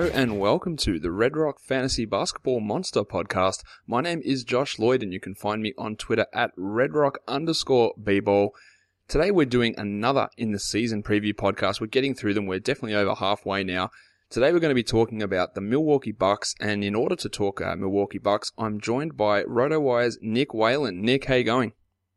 Hello and welcome to the Red Rock Fantasy Basketball Monster Podcast. My name is Josh Lloyd and you can find me on Twitter at redrock_bball. Today we're doing another in the season preview podcast. We're getting through them. We're definitely over halfway now. Today we're going to be talking about the Milwaukee Bucks, and in order to talk Milwaukee Bucks, I'm joined by RotoWire's Nick Whalen. Nick, how you going?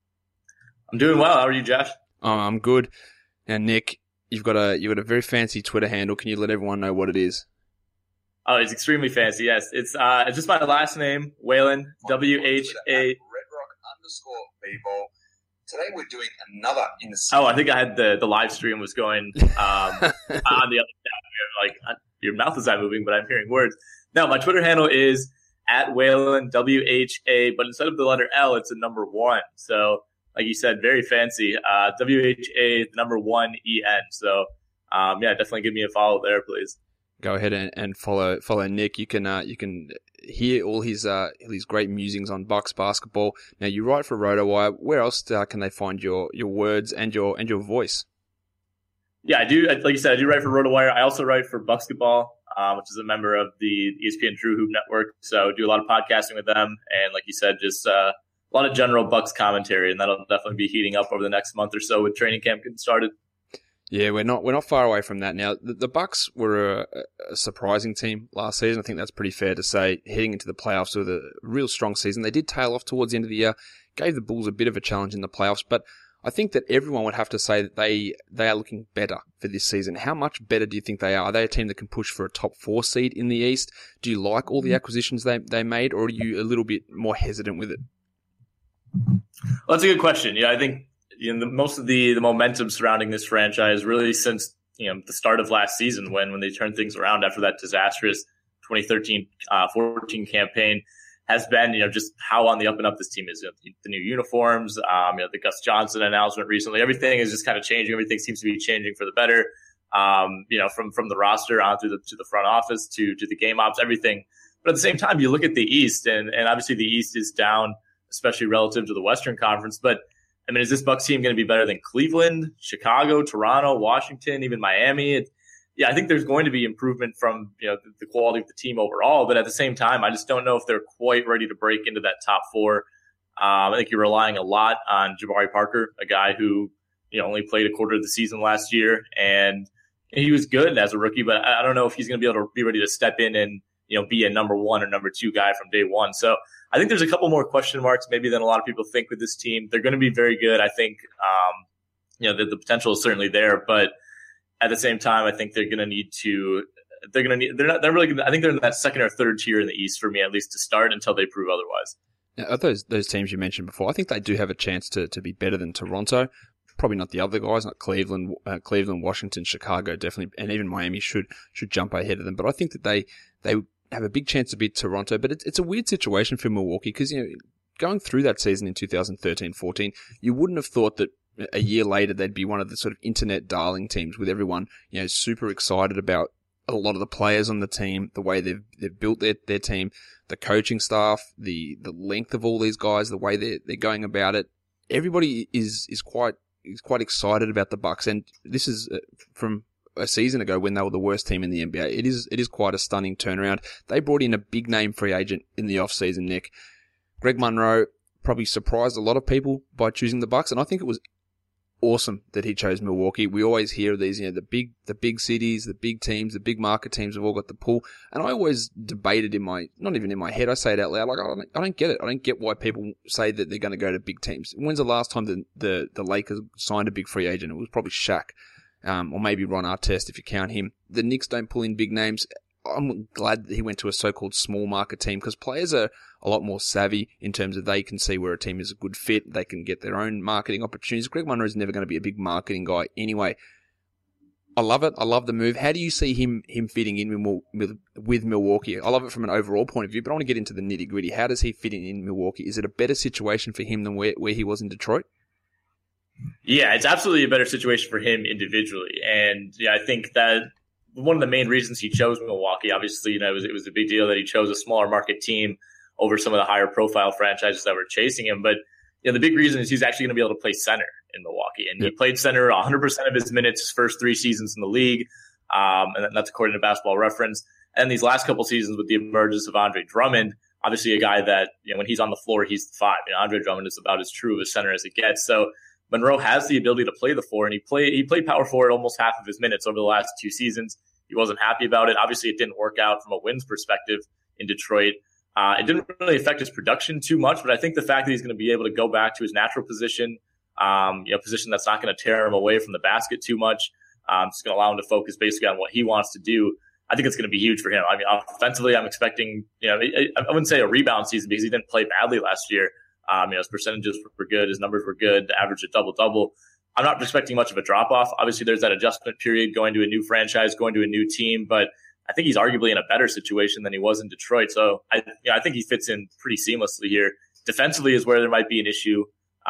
I'm doing well. How are you, Josh? I'm good. Now, Nick, you've got a very fancy Twitter handle. Can you let everyone know what it is? Oh, it's extremely fancy. Yes, it's just my last name, Whalen, W-H-A. redrock_bball. Today we're doing another in the. Oh, I think I had the live stream was going on the other side. Like your mouth is not moving, but I'm hearing words. No, my Twitter handle is at Whalen, W-H-A, but instead of the letter L, it's a number 1. So, like you said, very fancy. W-H-A, number 1 E-N. So, definitely give me a follow there, please. Go ahead and follow Nick. You can hear all his great musings on Bucks basketball. Now, you write for RotoWire. Where else can they find your words and your voice? Yeah, I do. Like you said, I do write for RotoWire. I also write for Bucksketball, which is a member of the ESPN True Hoop Network. So, do a lot of podcasting with them, and like you said, just a lot of general Bucks commentary, and that'll definitely be heating up over the next month or so with training camp getting started. Yeah, we're not far away from that now. The Bucks were a surprising team last season. I think that's pretty fair to say. Heading into the playoffs with a real strong season, they did tail off towards the end of the year, gave the Bulls a bit of a challenge in the playoffs, but I think that everyone would have to say that they are looking better for this season. How much better do you think they are? Are they a team that can push for a top 4 seed in the East? Do you like all the acquisitions they made, or are you a little bit more hesitant with it? Well, that's a good question. Yeah, I think most of the momentum surrounding this franchise really since the start of last season when they turned things around after that disastrous 2013-14 campaign has been just how on the up and up this team is. The new uniforms, the Gus Johnson announcement recently, everything is just kind of changing. Everything seems to be changing for the better. From the roster on to the front office to the game ops, everything. But at the same time, you look at the East, and obviously the East is down, especially relative to the Western Conference. But I mean, is this Bucks team going to be better than Cleveland, Chicago, Toronto, Washington, even Miami? I think there's going to be improvement from the quality of the team overall, but at the same time, I just don't know if they're quite ready to break into that top 4. I think you're relying a lot on Jabari Parker, a guy who only played a quarter of the season last year, and he was good as a rookie, but I don't know if he's going to be able to be ready to step in and be a number 1 or number 2 guy from day one. So I think there's a couple more question marks maybe than a lot of people think with this team. They're going to be very good. I think the potential is certainly there, but at the same time, I think they're going to need to. They're really. I think they're in that second or third tier in the East for me, at least to start, until they prove otherwise. Now, of those teams you mentioned before, I think they do have a chance to be better than Toronto. Probably not the other guys, like Cleveland, Washington, Chicago, definitely, and even Miami should jump ahead of them. But I think that they have a big chance to beat Toronto. But it's a weird situation for Milwaukee because going through that season in 2013-14, you wouldn't have thought that a year later they'd be one of the sort of internet darling teams with everyone super excited about a lot of the players on the team, the way they've built their team, the coaching staff, the length of all these guys, the way they're going about it. Everybody is quite excited about the Bucks, and this is from a season ago when they were the worst team in the NBA. It is quite a stunning turnaround. They brought in a big name free agent in the offseason, Nick. Greg Monroe probably surprised a lot of people by choosing the Bucks, and I think it was awesome that he chose Milwaukee. We always hear of these, the big cities, the big teams, the big market teams have all got the pull. And I always debated not even in my head, I say it out loud, like, I don't get it. I don't get why people say that they're going to go to big teams. When's the last time the Lakers signed a big free agent? It was probably Shaq, or maybe Ron Artest if you count him. The Knicks don't pull in big names. I'm glad that he went to a so-called small market team because players are a lot more savvy in terms of they can see where a team is a good fit. They can get their own marketing opportunities. Greg Monroe is never going to be a big marketing guy anyway. I love it. I love the move. How do you see him fitting in with Milwaukee? I love it from an overall point of view, but I want to get into the nitty-gritty. How does he fit in Milwaukee? Is it a better situation for him than where he was in Detroit? Yeah, it's absolutely a better situation for him individually. And I think that one of the main reasons he chose Milwaukee, obviously, it was a big deal that he chose a smaller market team over some of the higher profile franchises that were chasing him. But the big reason is he's actually going to be able to play center in Milwaukee. And he played center 100% of his minutes his first 3 seasons in the league. And that's according to Basketball Reference. And these last couple seasons with the emergence of Andre Drummond, obviously a guy that, when he's on the floor, he's the 5. Andre Drummond is about as true of a center as it gets. So Monroe has the ability to play the 4, and he played power forward almost half of his minutes over the last 2 seasons. He wasn't happy about it. Obviously, it didn't work out from a wins perspective in Detroit. It didn't really affect his production too much, but I think the fact that he's going to be able to go back to his natural position, position that's not going to tear him away from the basket too much, it's going to allow him to focus basically on what he wants to do. I think it's going to be huge for him. I mean, offensively, I'm expecting, I wouldn't say a rebound season because he didn't play badly last year. His percentages were good. His numbers were good. Averaged a double-double. I'm not expecting much of a drop-off. Obviously, there's that adjustment period going to a new franchise, going to a new team, but I think he's arguably in a better situation than he was in Detroit. So I think he fits in pretty seamlessly here. Defensively is where there might be an issue.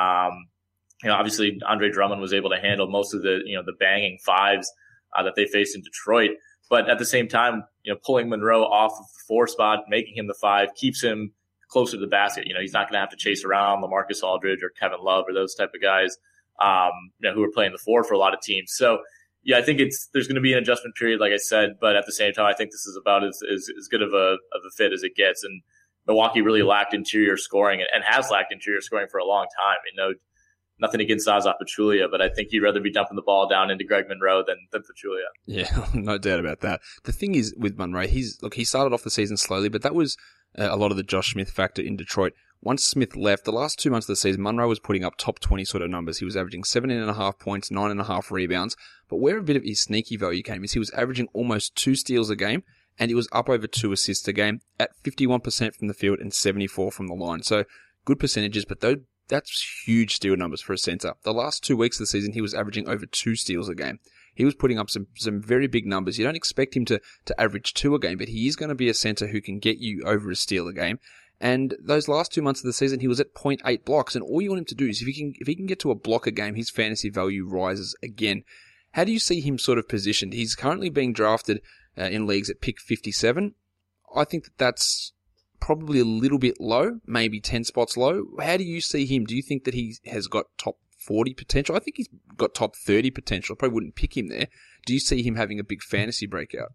Obviously Andre Drummond was able to handle most of the banging 5s that they faced in Detroit. But at the same time, pulling Monroe off of the 4 spot, making him the 5 keeps him closer to the basket. He's not going to have to chase around LaMarcus Aldridge or Kevin Love or those type of guys, who are playing the 4 for a lot of teams. So, yeah, I think there's going to be an adjustment period, like I said, but at the same time, I think this is about as good of a fit as it gets. And Milwaukee really lacked interior scoring and has lacked interior scoring for a long time. Nothing against Zaza Pachulia, but I think you'd rather be dumping the ball down into Greg Monroe than Pachulia. Yeah, no doubt about that. The thing is with Monroe, he started off the season slowly, but that was a lot of the Josh Smith factor in Detroit. Once Smith left, the last 2 months of the season, Monroe was putting up top 20 sort of numbers. He was averaging 17.5 points, 9.5 rebounds. But where a bit of his sneaky value came is he was averaging almost 2 steals a game, and he was up over 2 assists a game at 51% from the field and 74% from the line. So good percentages, but that's huge steal numbers for a center. The last 2 weeks of the season, he was averaging over 2 steals a game. He was putting up some very big numbers. You don't expect him to average 2 a game, but he is going to be a center who can get you over a steal a game. And those last 2 months of the season, he was at 0.8 blocks. And all you want him to do is if he can get to a block a game, his fantasy value rises again. How do you see him sort of positioned? He's currently being drafted in leagues at pick 57. I think that's probably a little bit low, maybe 10 spots low. How do you see him? Do you think that he has got top 40 potential? I think he's got top 30 potential. I probably wouldn't pick him there. Do you see him having a big fantasy breakout?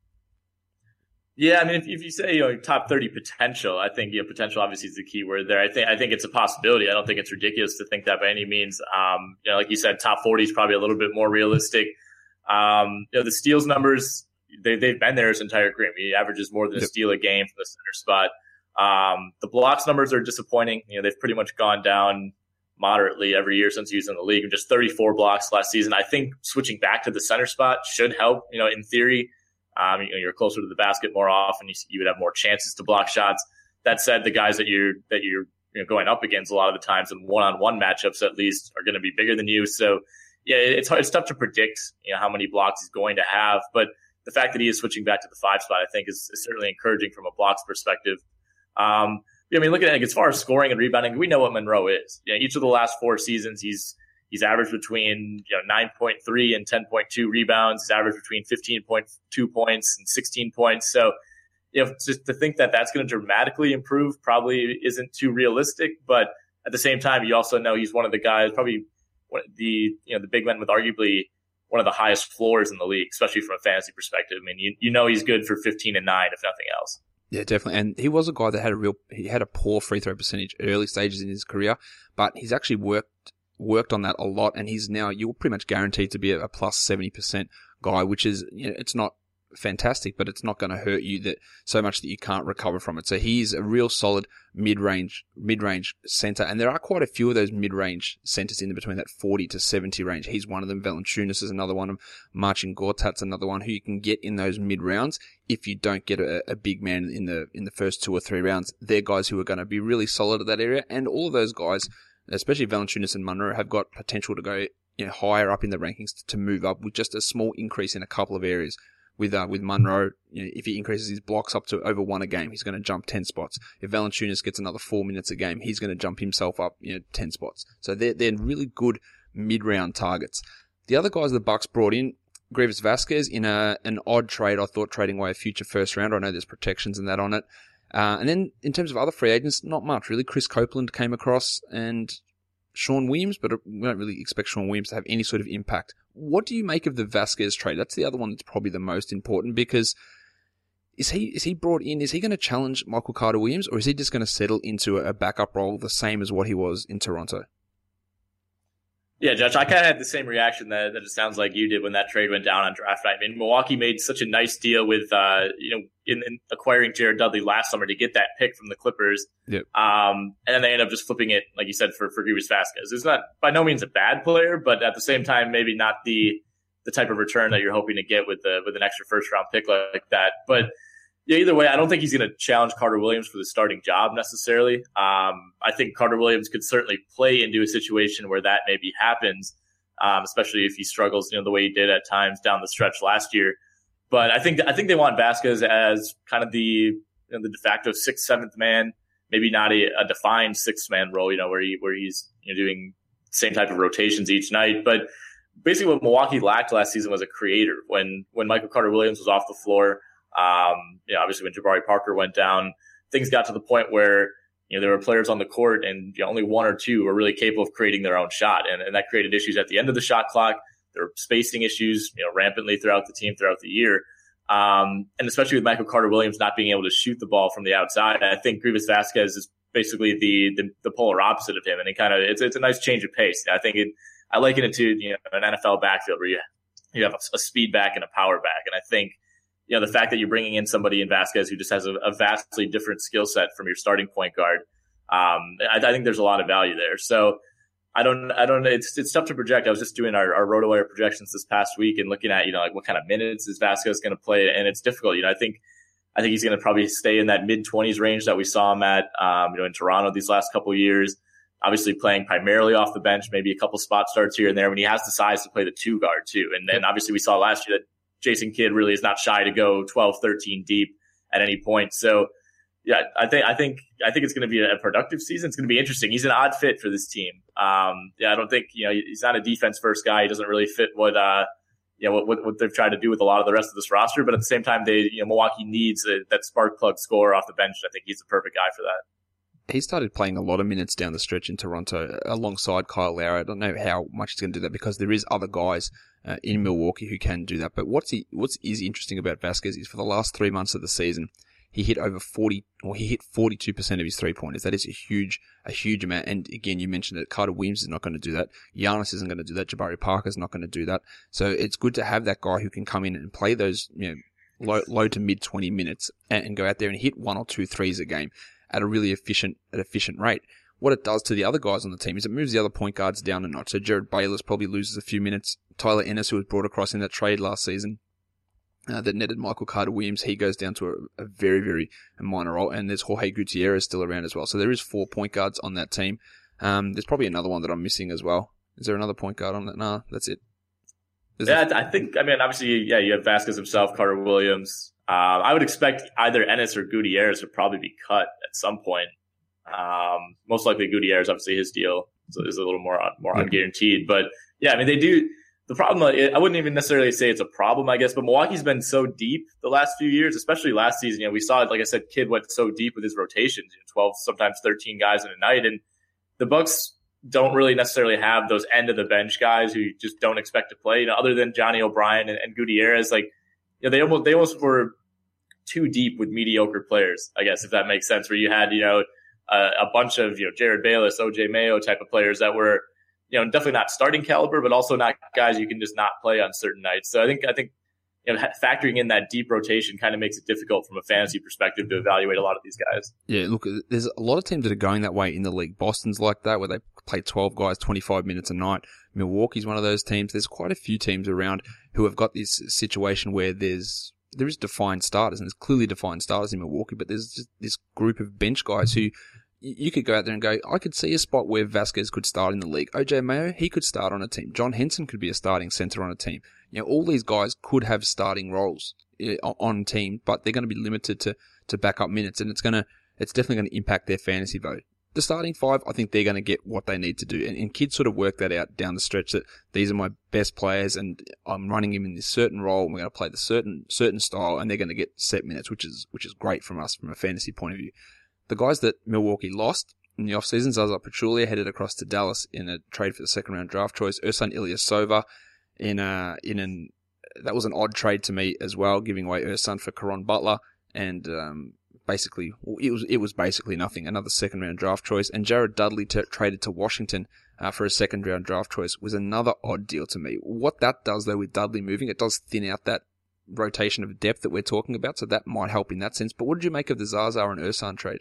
Yeah, I mean, if you say top 30 potential, I think potential obviously is the key word there. I think it's a possibility. I don't think it's ridiculous to think that by any means. Like you said, top 40 is probably a little bit more realistic. The steals numbers, they've been there his entire career. He averages more than a steal a game from the center spot. The blocks numbers are disappointing. They've pretty much gone down moderately every year since he was in the league. Just 34 blocks last season. I think switching back to the center spot should help. In theory. You're closer to the basket more often. You would have more chances to block shots. That said, the guys that you're going up against a lot of the times in one-on-one matchups at least are going to be bigger than you. So yeah, it's hard. It's tough to predict how many blocks he's going to have. But the fact that he is switching back to the 5 spot, I think, is certainly encouraging from a blocks perspective. Look at it as far as scoring and rebounding. We know what Monroe is. Each of the last 4 seasons, he's averaged between 9.3 and 10.2 rebounds. He's averaged between 15.2 points and 16 points. So, just to think that that's going to dramatically improve probably isn't too realistic. But at the same time, you also know he's one of the guys, probably the big men with arguably one of the highest floors in the league, especially from a fantasy perspective. I mean, he's good for 15 and 9, if nothing else. Yeah, definitely. And he was a guy that had a poor free throw percentage early stages in his career, but he's actually worked on that a lot, and you're pretty much guaranteed to be a plus 70% guy, which is, it's not fantastic, but it's not going to hurt you that so much that you can't recover from it. So he's a real solid mid-range center, and there are quite a few of those mid-range centers in between that 40 to 70 range. He's one of them. Valanciunas is another one. Marcin Gortat's another one who you can get in those mid-rounds if you don't get a big man in the first 2 or 3 rounds. They're guys who are going to be really solid at that area, and all of those guys, especially Valanciunas and Monroe, have got potential to go higher up in the rankings to move up with just a small increase in a couple of areas. With Monroe, if he increases his blocks up to over 1 a game, he's going to jump 10 spots. If Valanciunas gets another 4 minutes a game, he's going to jump himself up 10 spots. So they're really good mid-round targets. The other guys the Bucks brought in, Greivis Vasquez in an odd trade, I thought, trading away a future first rounder. I know there's protections and that on it. And then in terms of other free agents, not much really. Chris Copeland came across and Sean Williams, but we don't really expect Sean Williams to have any sort of impact. What do you make of the Vasquez trade? That's the other one that's probably the most important, because Is he brought in? Is he going to challenge Michael Carter-Williams, or is he just going to settle into a backup role the same as what he was in Toronto? Yeah, Josh, I kind of had the same reaction that it sounds like you did when that trade went down on draft night. I mean, Milwaukee made such a nice deal with, in acquiring Jared Dudley last summer to get that pick from the Clippers. Yep. And then they end up just flipping it, like you said, for Greivis Vasquez. It's not by no means a bad player, but at the same time, maybe not the type of return that you're hoping to get with an extra first round pick like that. But yeah, either way, I don't think he's going to challenge Carter-Williams for the starting job necessarily. I think Carter-Williams could certainly play into a situation where that maybe happens, especially if he struggles, the way he did at times down the stretch last year. But I think they want Vasquez as kind of the de facto 6th, 7th man, maybe not a defined 6th man role, where he's doing the same type of rotations each night. But basically, what Milwaukee lacked last season was a creator. When Michael Carter-Williams was off the floor. Obviously when Jabari Parker went down, things got to the point where, there were players on the court and only one or two were really capable of creating their own shot. And that created issues at the end of the shot clock. There were spacing issues, rampantly throughout the team, throughout the year. And especially with Michael Carter-Williams not being able to shoot the ball from the outside, I think Greivis Vasquez is basically the polar opposite of him. And it's a nice change of pace. I liken it to, an NFL backfield where you have a speed back and a power back. And I think, the fact that you're bringing in somebody in Vasquez who just has a vastly different skill set from your starting point guard, I think there's a lot of value there. So I don't. It's tough to project. I was just doing our RotoWire projections this past week and looking at what kind of minutes is Vasquez going to play, and it's difficult. I think he's going to probably stay in that mid-20s range that we saw him at, in Toronto these last couple of years. Obviously playing primarily off the bench, maybe a couple spot starts here and there when he has the size to play the 2 guard too. And then obviously we saw last year that Jason Kidd really is not shy to go 12, 13 deep at any point. So yeah, I think it's going to be a productive season. It's going to be interesting. He's an odd fit for this team. I don't think, he's not a defense first guy. He doesn't really fit what they've tried to do with a lot of the rest of this roster. But at the same time, Milwaukee needs that spark plug scorer off the bench. I think he's the perfect guy for that. He started playing a lot of minutes down the stretch in Toronto alongside Kyle Lowry. I don't know how much he's going to do that because there is other guys in Milwaukee who can do that. But what is interesting about Vasquez is for the last 3 months of the season, he hit over 42% of his 3-pointers. That is a huge amount. And again, you mentioned that Carter Williams is not going to do that. Giannis isn't going to do that. Jabari Parker is not going to do that. So it's good to have that guy who can come in and play those, low to mid 20 minutes and go out there and hit 1 or 2 threes a game at a really efficient rate. What it does to the other guys on the team is it moves the other point guards down a notch. So Jared Bayless probably loses a few minutes. Tyler Ennis, who was brought across in that trade last season, that netted Michael Carter-Williams, he goes down to a very, very minor role. And there's Jorge Gutierrez still around as well. So there is 4 point guards on that team. There's probably another one that I'm missing as well. Is there another point guard on that? No, that's it. Obviously, you have Vasquez himself, Carter-Williams. I would expect either Ennis or Gutierrez would probably be cut at some point. Most likely Gutierrez, obviously his deal is a little more unguaranteed. But yeah, they do. The problem, I wouldn't even necessarily say it's a problem, I guess, but Milwaukee's been so deep the last few years, especially last season. We saw it, like I said, Kidd went so deep with his rotations, 12, sometimes 13 guys in a night. And the Bucks don't really necessarily have those end of the bench guys who you just don't expect to play, other than Johnny O'Brien and Gutierrez. They almost were too deep with mediocre players, I guess, if that makes sense, where you had, a bunch of, Jared Bayless, OJ Mayo type of players that were, definitely not starting caliber, but also not guys you can just not play on certain nights. So I think factoring in that deep rotation kind of makes it difficult from a fantasy perspective to evaluate a lot of these guys. Yeah, look, there's a lot of teams that are going that way in the league. Boston's like that, where they play 12 guys, 25 minutes a night. Milwaukee's one of those teams. There's quite a few teams around who have got this situation where there is defined starters, and there's clearly defined starters in Milwaukee, but there's just this group of bench guys who you could go out there and go, I could see a spot where Vasquez could start in the league. OJ Mayo, he could start on a team. John Henson could be a starting center on a team. All these guys could have starting roles on team, but they're going to be limited to backup minutes, and it's definitely going to impact their fantasy vote. The starting 5, I think they're going to get what they need to do. And kids sort of work that out down the stretch, that these are my best players and I'm running him in this certain role and we're going to play the certain style, and they're going to get set minutes, which is great from us from a fantasy point of view. The guys that Milwaukee lost in the offseason, Zaza Pachulia headed across to Dallas in a trade for the second round draft choice. Ersan Ilyasova that was an odd trade to me as well, giving away Ersan for Caron Butler. and basically it was basically nothing. Another second round draft choice, and Jared Dudley traded to Washington for a second round draft choice was another odd deal to me. What that does though with Dudley moving, it does thin out that rotation of depth that we're talking about, so that might help in that sense. But what did you make of the Zaza and Ersan trade?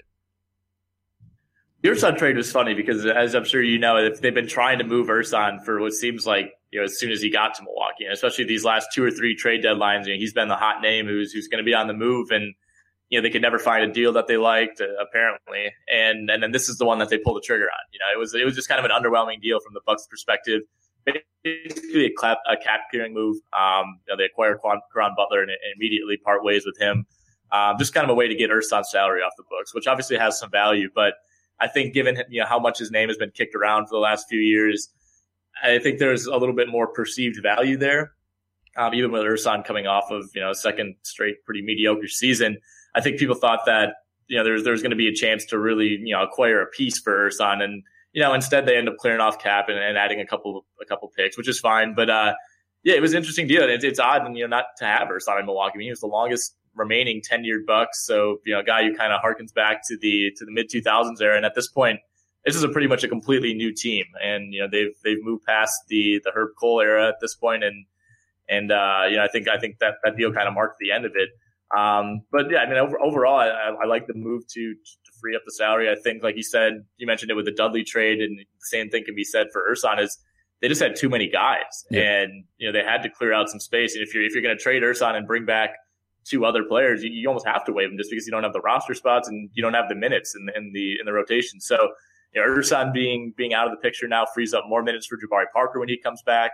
The Ersan trade was funny because, as I'm sure you know, they've been trying to move Ersan for what seems like, as soon as he got to Milwaukee, and especially these last 2 or 3 trade deadlines, he's been the hot name who's going to be on the move, and they could never find a deal that they liked, apparently, and then this is the one that they pulled the trigger on. It was just kind of an underwhelming deal from the Bucks' perspective. Basically a cap clearing move. They acquire Caron Butler and immediately part ways with him. Just kind of a way to get Ersan's salary off the books, which obviously has some value. But I think given how much his name has been kicked around for the last few years, I think there's a little bit more perceived value there. Even with Ersan coming off of a second straight pretty mediocre season, I think people thought that there's going to be a chance to really acquire a piece for Ersan, and instead they end up clearing off cap and adding a couple picks, which is fine. But it was an interesting deal. It's odd, not to have Ersan in Milwaukee. I mean, he was the longest remaining tenured Bucks, so a guy who kind of harkens back to the mid 2000s era. And at this point, this is pretty much a completely new team, and they've moved past the Herb Cole era at this point, and I think that deal kind of marked the end of it. But yeah, I mean, overall, I like the move to free up the salary. I think, like you said, you mentioned it with the Dudley trade, and the same thing can be said for Ersan. Is they just had too many guys, and they had to clear out some space. And if you're going to trade Ersan and bring back 2 other players, you almost have to waive them just because you don't have the roster spots and you don't have the minutes in the rotation. So Ersan being out of the picture now frees up more minutes for Jabari Parker when he comes back.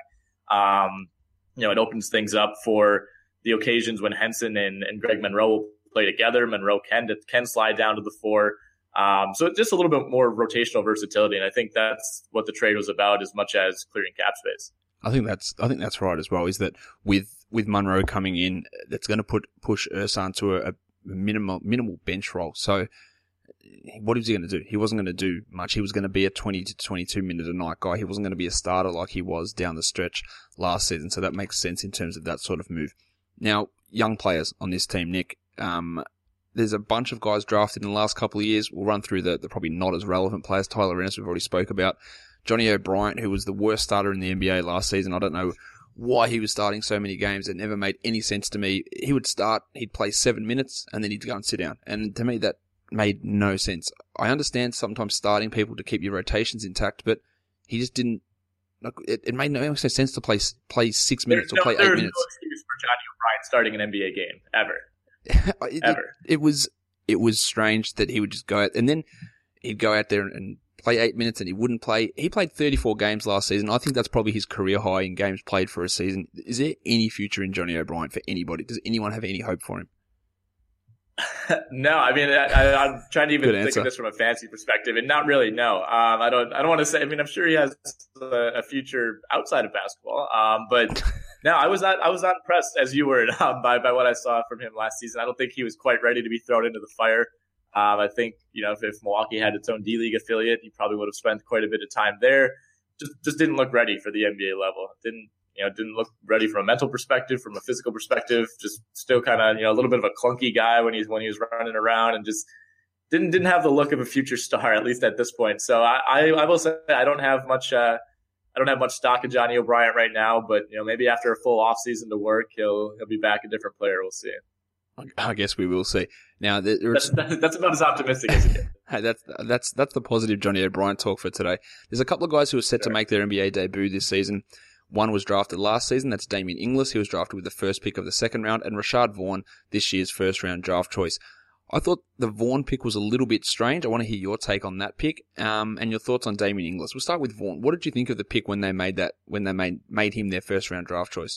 It opens things up for the occasions when Henson and Greg Monroe will play together. Monroe can slide down to the 4. So just a little bit more rotational versatility. And I think that's what the trade was about as much as clearing cap space. I think that's right as well, is that with Monroe coming in, that's going to push Ersan to a minimal bench role. So what was he going to do? He wasn't going to do much. He was going to be a 20 to 22 minute a night guy. He wasn't going to be a starter like he was down the stretch last season. So that makes sense in terms of that sort of move. Now, young players on this team, Nick, there's a bunch of guys drafted in the last couple of years. We'll run through the probably not as relevant players. Tyler Ennis, we've already spoke about. Johnny O'Bryant, who was the worst starter in the NBA last season. I don't know why he was starting so many games. It never made any sense to me. He would start, he'd play 7 minutes, and then he'd go and sit down. And to me, that made no sense. I understand sometimes starting people to keep your rotations intact, but he just didn't. It made no sense to play 6 minutes or play 8 minutes. There's no excuse for Johnny O'Bryant starting an NBA game ever. Ever. It was strange that he would just go out, and then he'd go out there and play 8 minutes, and he wouldn't play. He played 34 games last season. I think that's probably his career high in games played for a season. Is there any future in Johnny O'Bryant for anybody? Does anyone have any hope for him? No, I mean, I'm trying to even think of this from a fantasy perspective, and not really. No, I don't want to say. I mean, I'm sure he has a future outside of basketball, but no, I was not impressed as you were by what I saw from him last season. I don't think he was quite ready to be thrown into the fire. I think if Milwaukee had its own D-League affiliate, he probably would have spent quite a bit of time there. Just didn't look ready for the NBA level. Didn't look ready from a mental perspective, from a physical perspective. Just still kind of a little bit of a clunky guy when he was running around, and just didn't have the look of a future star, at least at this point. So I will say I don't have much stock in Johnny O'Bryant right now, but maybe after a full off season to work, he'll be back a different player. We'll see. I guess we will see. Now that's about as optimistic as it gets. Hey, that's the positive Johnny O'Bryant talk for today. There's a couple of guys who are set to make their NBA debut this season. One was drafted last season. That's Damian Inglis. He was drafted with the first pick of the second round, and Rashad Vaughn, this year's first round draft choice. I thought the Vaughn pick was a little bit strange. I want to hear your take on that pick, and your thoughts on Damian Inglis. We'll start with Vaughn. What did you think of the pick when they made made him their first round draft choice?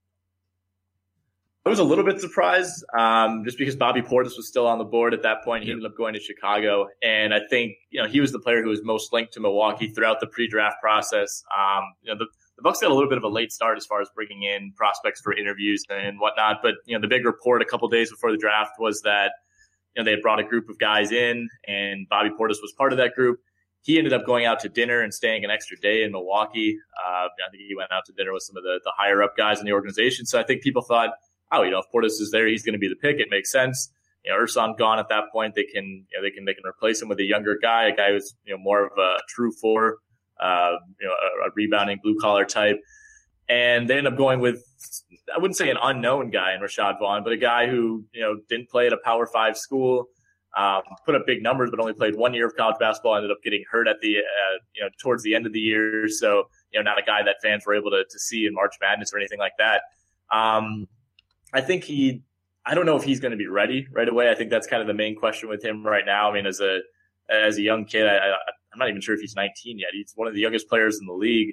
I was a little bit surprised, just because Bobby Portis was still on the board at that point. He ended up going to Chicago, and I think he was the player who was most linked to Milwaukee throughout the pre-draft process. The Bucks got a little bit of a late start as far as bringing in prospects for interviews and whatnot, but the big report a couple days before the draft was that they had brought a group of guys in, and Bobby Portis was part of that group. He ended up going out to dinner and staying an extra day in Milwaukee. I think he went out to dinner with some of the higher up guys in the organization. So I think people thought, if Portis is there, he's going to be the pick. It makes sense. Ersan gone at that point, they can replace him with a younger guy, a guy who's more of a true four, a rebounding blue collar type. And they end up going with, I wouldn't say an unknown guy in Rashad Vaughn, but a guy who didn't play at a Power 5 school, put up big numbers, but only played 1 year of college basketball. Ended up getting hurt at the towards the end of the year, so not a guy that fans were able to see in March Madness or anything like that. I think I don't know if he's going to be ready right away. I think that's kind of the main question with him right now. I mean, as a young kid, I'm not even sure if he's 19 yet. He's one of the youngest players in the league.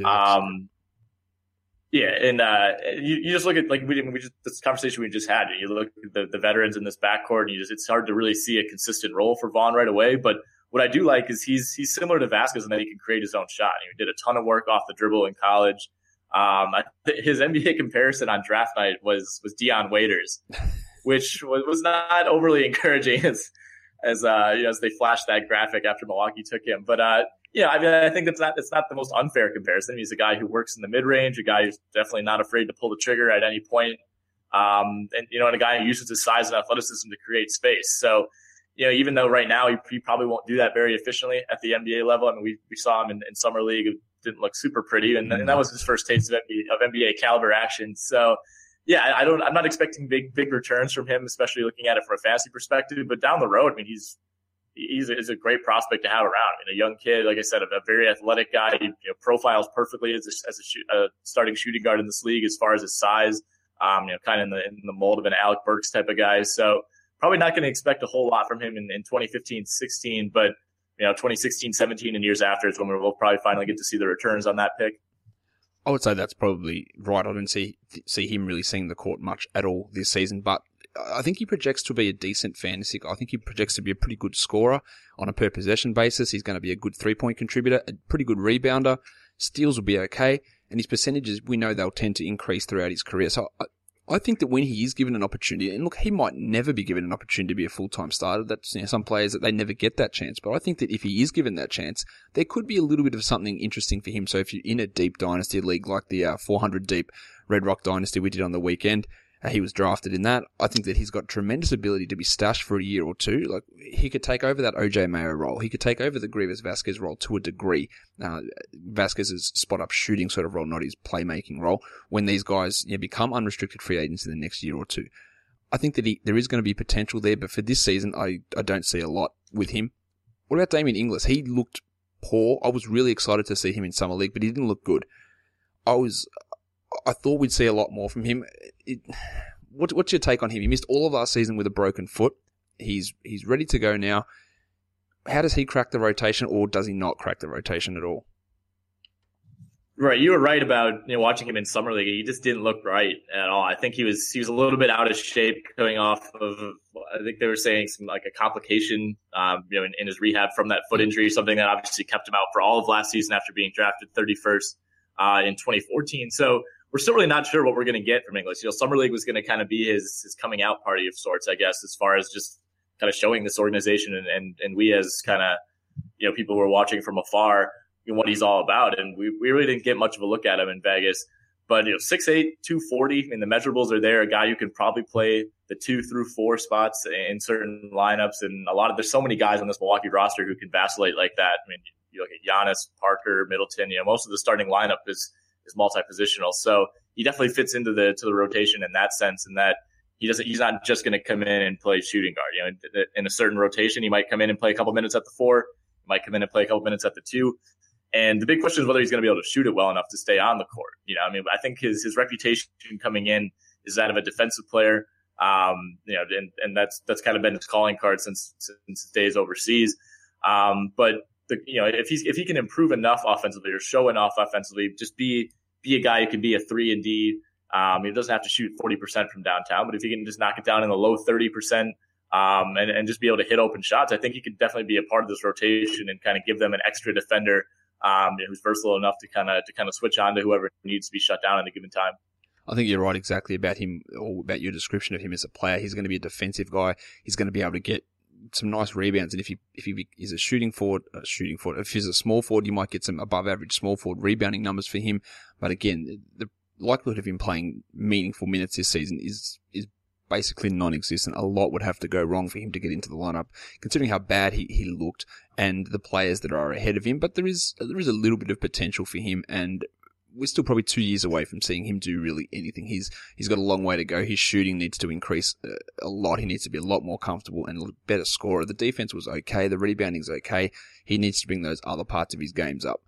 You just look at this conversation we just had. You look at the veterans in this backcourt, and it's hard to really see a consistent role for Vaughn right away. But what I do like is he's similar to Vasquez in that he can create his own shot. He did a ton of work off the dribble in college. His NBA comparison on draft night was Dion Waiters, which was not overly encouraging as they flashed that graphic after Milwaukee took him. But I think it's not the most unfair comparison. He's a guy who works in the mid range, a guy who's definitely not afraid to pull the trigger at any point, and a guy who uses his size and athleticism to create space. So, even though right now he probably won't do that very efficiently at the NBA level. I mean, we saw him in summer league. It didn't look super pretty, and that was his first taste of NBA caliber action. So, I'm not expecting big returns from him, especially looking at it from a fantasy perspective. But down the road, I mean, he's a great prospect to have around. I mean, a young kid, like I said, a very athletic guy. He profiles perfectly as a starting shooting guard in this league as far as his size. Kind of in the mold of an Alec Burks type of guy. So probably not going to expect a whole lot from him in 2015-16, but 2016-17 and years after is when we'll probably finally get to see the returns on that pick. I would say that's probably right. I don't see him really seeing the court much at all this season, but I think he projects to be a decent fantasy guy. I think he projects to be a pretty good scorer on a per possession basis. He's going to be a good 3-point contributor, a pretty good rebounder. Steals will be okay, and his percentages, we know they'll tend to increase throughout his career. So I think that when he is given an opportunity, and look, he might never be given an opportunity to be a full-time starter. That's some players that they never get that chance. But I think that if he is given that chance, there could be a little bit of something interesting for him. So if you're in a deep dynasty league like the 400 deep Red Rock Dynasty we did on the weekend, he was drafted in that. I think that he's got tremendous ability to be stashed for a year or two. Like, he could take over that OJ Mayo role. He could take over the Grievous Vasquez role to a degree. Vasquez's spot-up shooting sort of role, not his playmaking role, when these guys become unrestricted free agents in the next year or two. I think that there is going to be potential there, but for this season, I don't see a lot with him. What about Damien Inglis? He looked poor. I was really excited to see him in Summer League, but he didn't look good. I thought we'd see a lot more from him. What's your take on him? He missed all of last season with a broken foot. He's ready to go now. How does he crack the rotation, or does he not crack the rotation at all? Right, you were right about watching him in summer league. He just didn't look right at all. I think he was a little bit out of shape coming off of. I think they were saying some like a complication, in his rehab from that foot injury, something that obviously kept him out for all of last season after being drafted 31st in 2014. So we're still really not sure what we're going to get from Inglis. Summer league was going to kind of be his coming out party of sorts, I guess, as far as just kind of showing this organization and we as kind of people who were watching from afar what he's all about. And we really didn't get much of a look at him in Vegas. But 6'8", 240, the measurables are there. A guy who can probably play the 2 through 4 spots in certain lineups, and there's so many guys on this Milwaukee roster who can vacillate like that. I mean, you look at Giannis, Parker, Middleton. Most of the starting lineup is multi-positional. So he definitely fits into the rotation in that sense, and that he's not just going to come in and play shooting guard. In a certain rotation, he might come in and play a couple minutes at the 4, he might come in and play a couple minutes at the 2. And the big question is whether he's going to be able to shoot it well enough to stay on the court. I think his reputation coming in is that of a defensive player. And that's kind of been his calling card since his days overseas. But if he can improve enough offensively or show enough offensively, just be a guy who can be a 3 and D. He doesn't have to shoot 40% from downtown, but if he can just knock it down in the low 30%, and just be able to hit open shots, I think he could definitely be a part of this rotation and kind of give them an extra defender who's versatile enough to kind of switch on to whoever needs to be shut down at a given time. I think you're right exactly about him, or about your description of him as a player. He's going to be a defensive guy. He's going to be able to get some nice rebounds, and if he is a shooting forward, if he's a small forward, you might get some above average small forward rebounding numbers for him. But again, the likelihood of him playing meaningful minutes this season is basically non-existent. A lot would have to go wrong for him to get into the lineup, considering how bad he looked and the players that are ahead of him. But there is a little bit of potential for him, and we're still probably 2 years away from seeing him do really anything. He's got a long way to go. His shooting needs to increase a lot. He needs to be a lot more comfortable and a better scorer. The defense was okay. The rebounding's okay. He needs to bring those other parts of his games up.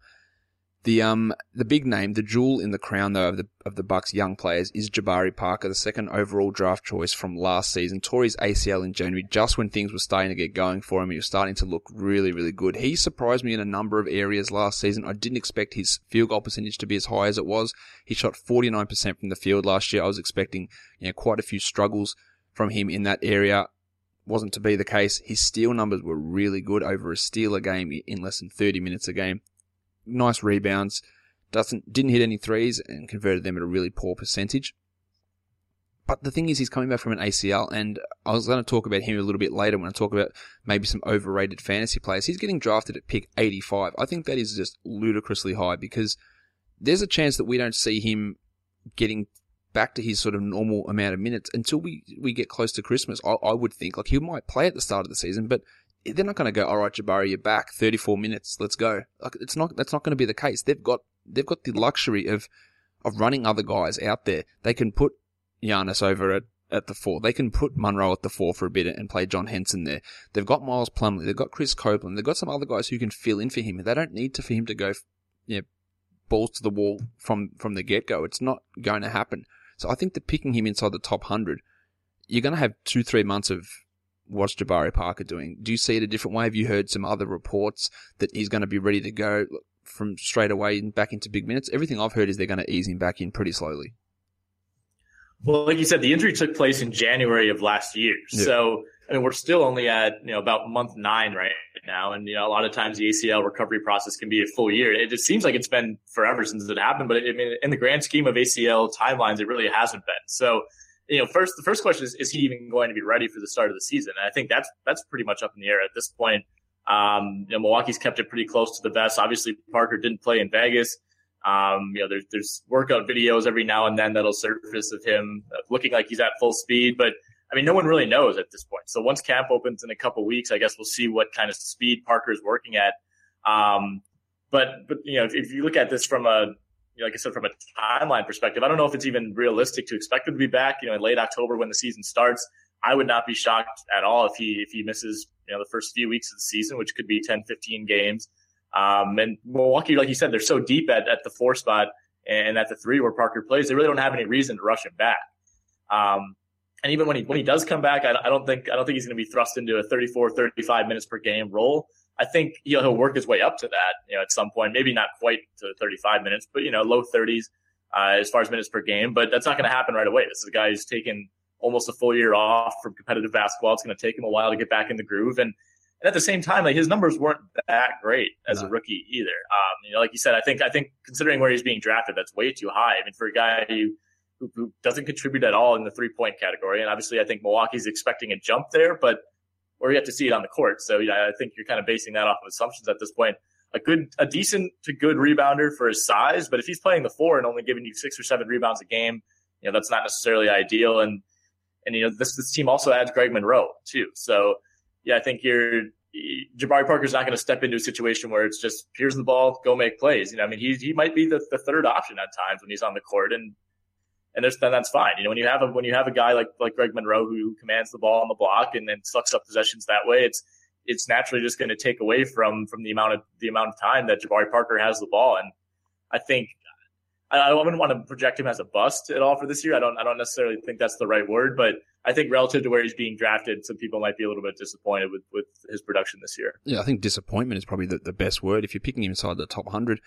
The big name, the jewel in the crown though of the Bucks young players is Jabari Parker, the second overall draft choice from last season. Tore his ACL in January just when things were starting to get going for him. He was starting to look really, really good. He surprised me in a number of areas last season. I didn't expect his field goal percentage to be as high as it was. He shot 49% from the field last year. I was expecting, quite a few struggles from him in that area. Wasn't to be the case. His steal numbers were really good, over a steal a game in less than 30 minutes a game. Nice rebounds, didn't hit any threes and converted them at a really poor percentage. But the thing is, he's coming back from an ACL, and I was going to talk about him a little bit later when I talk about maybe some overrated fantasy players. He's getting drafted at pick 85. I think that is just ludicrously high, because there's a chance that we don't see him getting back to his sort of normal amount of minutes until we get close to Christmas. I would think, like, he might play at the start of the season, but they're not going to go, all right, Jabari, you're back, 34 minutes, let's go. Like, that's not going to be the case. They've got the luxury of running other guys out there. They can put Giannis over at the 4. They can put Monroe at the 4 for a bit and play John Henson there. They've got Miles Plumlee. They've got Chris Copeland. They've got some other guys who can fill in for him. They don't need for him to go, balls to the wall from the get-go. It's not going to happen. So I think that picking him inside the top 100, you're going to have 2-3 months of what's Jabari Parker doing? Do you see it a different way? Have you heard some other reports that he's going to be ready to go from straight away and back into big minutes? Everything I've heard is they're going to ease him back in pretty slowly. Well, like you said, the injury took place in January of last year. Yeah. So, we're still only at, about month 9 right now. And, a lot of times the ACL recovery process can be a full year. It just seems like it's been forever since it happened. But in the grand scheme of ACL timelines, it really hasn't been. So, the first question is he even going to be ready for the start of the season? And I think that's pretty much up in the air at this point. Milwaukee's kept it pretty close to the vest. Obviously, Parker didn't play in Vegas. There's workout videos every now and then that'll surface of him looking like he's at full speed, but no one really knows at this point. So once camp opens in a couple weeks, I guess we'll see what kind of speed Parker is working at. But if you look at this from like I said, from a timeline perspective, I don't know if it's even realistic to expect him to be back, in late October when the season starts. I would not be shocked at all if he misses, the first few weeks of the season, which could be 10, 15 games. And Milwaukee, like you said, they're so deep at the 4 spot and at the 3 where Parker plays, they really don't have any reason to rush him back. And even when he does come back, I don't think he's going to be thrust into a 34, 35 minutes per game role. I think he'll work his way up to that, at some point, maybe not quite to 35 minutes, but, low 30s, as far as minutes per game, but that's not going to happen right away. This is a guy who's taken almost a full year off from competitive basketball. It's going to take him a while to get back in the groove. And at the same time, his numbers weren't that great as a rookie either. Like you said, I think considering where he's being drafted, that's way too high. For a guy who doesn't contribute at all in the 3-point category. And obviously I think Milwaukee's expecting a jump there, but we're yet to see it on the court. So, I think you're kind of basing that off of assumptions at this point. A decent to good rebounder for his size, but if he's playing the 4 and only giving you 6 or 7 rebounds a game, that's not necessarily ideal. And this team also adds Greg Monroe too. So I think Jabari Parker's not going to step into a situation where it's just, here's the ball, go make plays. He might be the third option at times when he's on the court, and that's fine. When you have a guy like Greg Monroe who commands the ball on the block and then sucks up possessions that way, it's naturally just going to take away from the amount of time that Jabari Parker has the ball. And I think I wouldn't want to project him as a bust at all for this year. I don't necessarily think that's the right word, but I think relative to where he's being drafted, some people might be a little bit disappointed with his production this year. Yeah, I think disappointment is probably the best word. If you're picking him inside the top 100,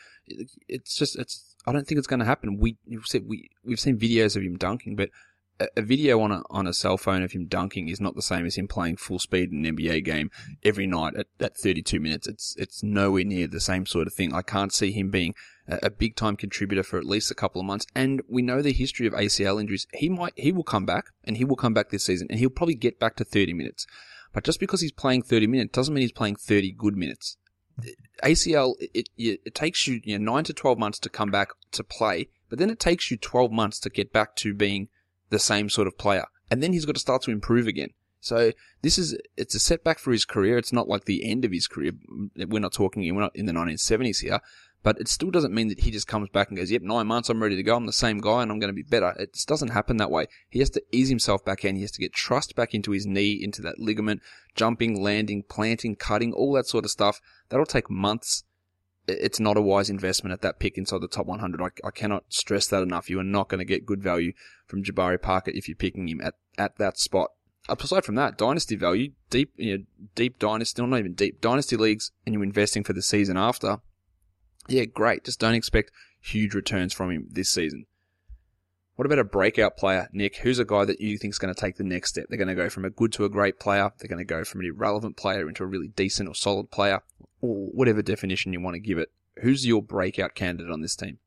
I don't think it's going to happen. We've seen videos of him dunking, but a video on a cell phone of him dunking is not the same as him playing full speed in an NBA game every night at 32 minutes. It's nowhere near the same sort of thing. I can't see him being a big time contributor for at least a couple of months. And we know the history of ACL injuries. He will come back, and he will come back this season, and he'll probably get back to 30 minutes. But just because he's playing 30 minutes doesn't mean he's playing 30 good minutes. ACL, it takes you 9 to 12 months to come back to play, but then it takes you 12 months to get back to being the same sort of player. and then he's got to start to improve again. So it's a setback for his career. It's not like the end of his career. We're not in the 1970s here, but it still doesn't mean that he just comes back and goes, yep, 9 months, I'm ready to go. I'm the same guy and I'm going to be better. It just doesn't happen that way. He has to ease himself back in. He has to get trust back into his knee, into that ligament, jumping, landing, planting, cutting, all that sort of stuff. That'll take months. It's not a wise investment at that pick inside the top 100. I cannot stress that enough. You are not going to get good value from Jabari Parker if you're picking him at that spot. Aside from that, dynasty value, deep dynasty, not even deep, dynasty leagues, and you're investing for the season after, yeah, great. Just don't expect huge returns from him this season. What about a breakout player, Nick? Who's a guy that you think is going to take the next step? They're going to go from a good to a great player. They're going to go from an irrelevant player into a really decent or solid player, or whatever definition you want to give it. Who's your breakout candidate on this team?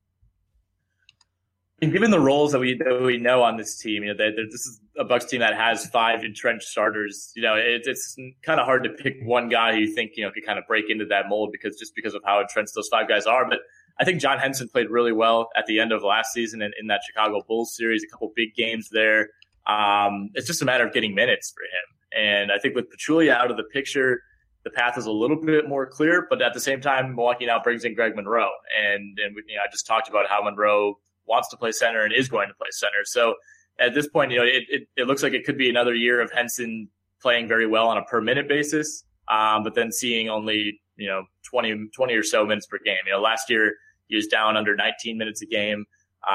And given the roles that we know on this team, this is a Bucks team that has 5 entrenched starters. It's kind of hard to pick one guy who you think could kind of break into that mold because of how entrenched those 5 guys are. But I think John Henson played really well at the end of last season in that Chicago Bulls series. A couple big games there. It's just a matter of getting minutes for him. And I think with Pachulia out of the picture, the path is a little bit more clear. But at the same time, Milwaukee now brings in Greg Monroe, and I just talked about how Monroe wants to play center and is going to play center. So at this point, it looks like it could be another year of Henson playing very well on a per minute basis, but then seeing only 20 or so minutes per game. Last year he was down under 19 minutes a game.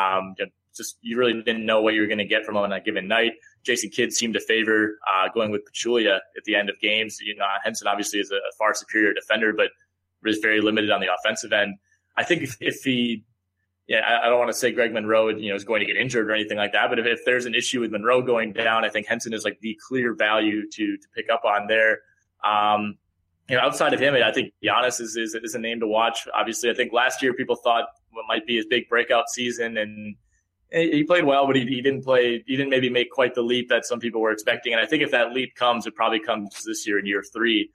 You really didn't know what you were going to get from him on a given night. Jason Kidd seemed to favor going with Pachulia at the end of games. Henson obviously is a far superior defender, but is very limited on the offensive end. I think if he I don't want to say Greg Monroe, is going to get injured or anything like that. But if there's an issue with Monroe going down, I think Henson is like the clear value to pick up on there. Outside of him, I think Giannis is a name to watch. Obviously, I think last year people thought what might be his big breakout season, and he played well, but he didn't play. He didn't maybe make quite the leap that some people were expecting. And I think if that leap comes, it probably comes this year in year 3.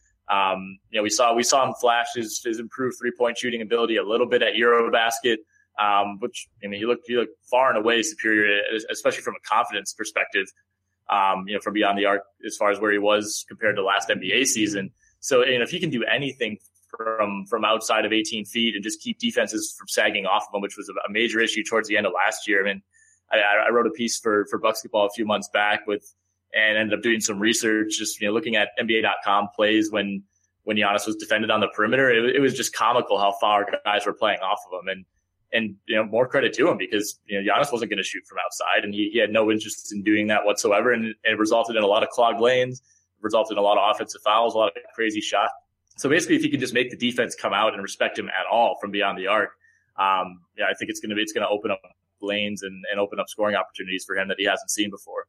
We saw him flash his improved 3-point shooting ability a little bit at Eurobasket. Which he looked far and away superior, especially from a confidence perspective. From beyond the arc as far as where he was compared to last NBA season. So, if he can do anything from outside of 18 feet and just keep defenses from sagging off of him, which was a major issue towards the end of last year. I wrote a piece for Bucksketball a few months back and ended up doing some research, just looking at NBA.com plays when Giannis was defended on the perimeter. It was just comical how far guys were playing off of him. And more credit to him because Giannis wasn't going to shoot from outside, and he had no interest in doing that whatsoever, and it resulted in a lot of clogged lanes, resulted in a lot of offensive fouls, a lot of crazy shots. So basically, if he could just make the defense come out and respect him at all from beyond the arc, I think it's going to open up lanes and open up scoring opportunities for him that he hasn't seen before.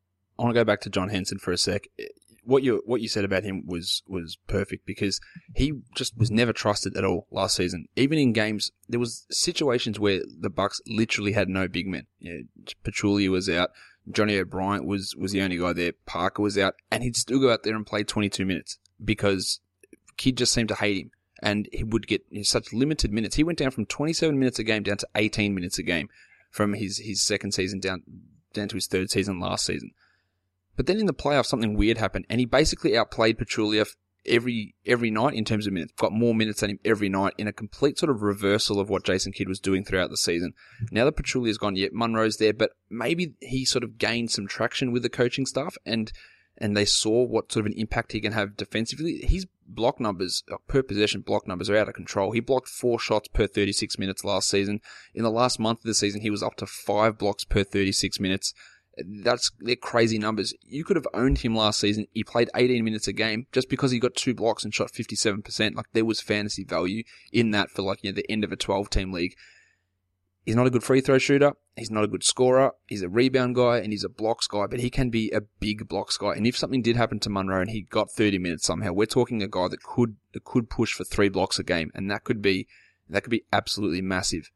I want to go back to John Henson for a sec. What you said about him was perfect because he just was never trusted at all last season. Even in games, there was situations where the Bucks literally had no big men. Pachulia was out, Johnny O'Bryant was the only guy there, Parker was out, and he'd still go out there and play 22 minutes because Kidd just seemed to hate him, and he would get such limited minutes. He went down from 27 minutes a game down to 18 minutes a game from his second season down to his third season last season. But then in the playoffs, something weird happened, and he basically outplayed Pachulia every night in terms of minutes. Got more minutes than him every night in a complete sort of reversal of what Jason Kidd was doing throughout the season. Now that Pachulia's gone, Monroe's there, but maybe he sort of gained some traction with the coaching staff, and they saw what sort of an impact he can have defensively. His block numbers, per possession block numbers, are out of control. He blocked 4 shots per 36 minutes last season. In the last month of the season, he was up to 5 blocks per 36 minutes. They're crazy numbers. You could have owned him last season. He played 18 minutes a game just because he got 2 blocks and shot 57%. Like, there was fantasy value in that for the end of a 12-team league. He's not a good free throw shooter. He's not a good scorer. He's a rebound guy and he's a blocks guy, but he can be a big blocks guy. And if something did happen to Monroe and he got 30 minutes somehow, we're talking a guy that could push for 3 blocks a game, and that could be absolutely massive.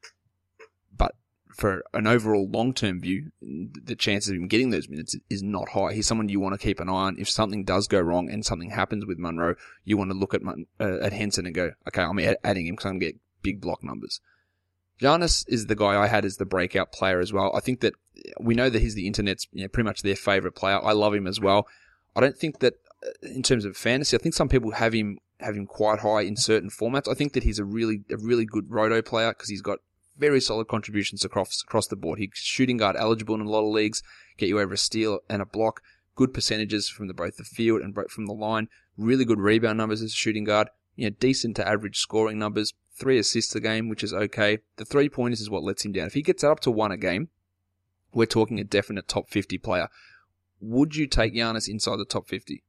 But for an overall long-term view, the chances of him getting those minutes is not high. He's someone you want to keep an eye on. If something does go wrong and something happens with Monroe, you want to look at Henson and go, okay, I'm adding him because I'm going to get big block numbers. Giannis is the guy I had as the breakout player as well. I think that we know that he's the internet's pretty much their favourite player. I love him as well. I don't think that in terms of fantasy, I think some people have him quite high in certain formats. I think that he's a really good roto player because he's got very solid contributions across the board. He's shooting guard eligible in a lot of leagues, get you over a steal and a block, good percentages from both the field and from the line, really good rebound numbers as a shooting guard, decent to average scoring numbers, 3 assists a game, which is okay. The 3-pointers is what lets him down. If he gets that up to 1 a game, we're talking a definite top 50 player. Would you take Giannis inside the top 50?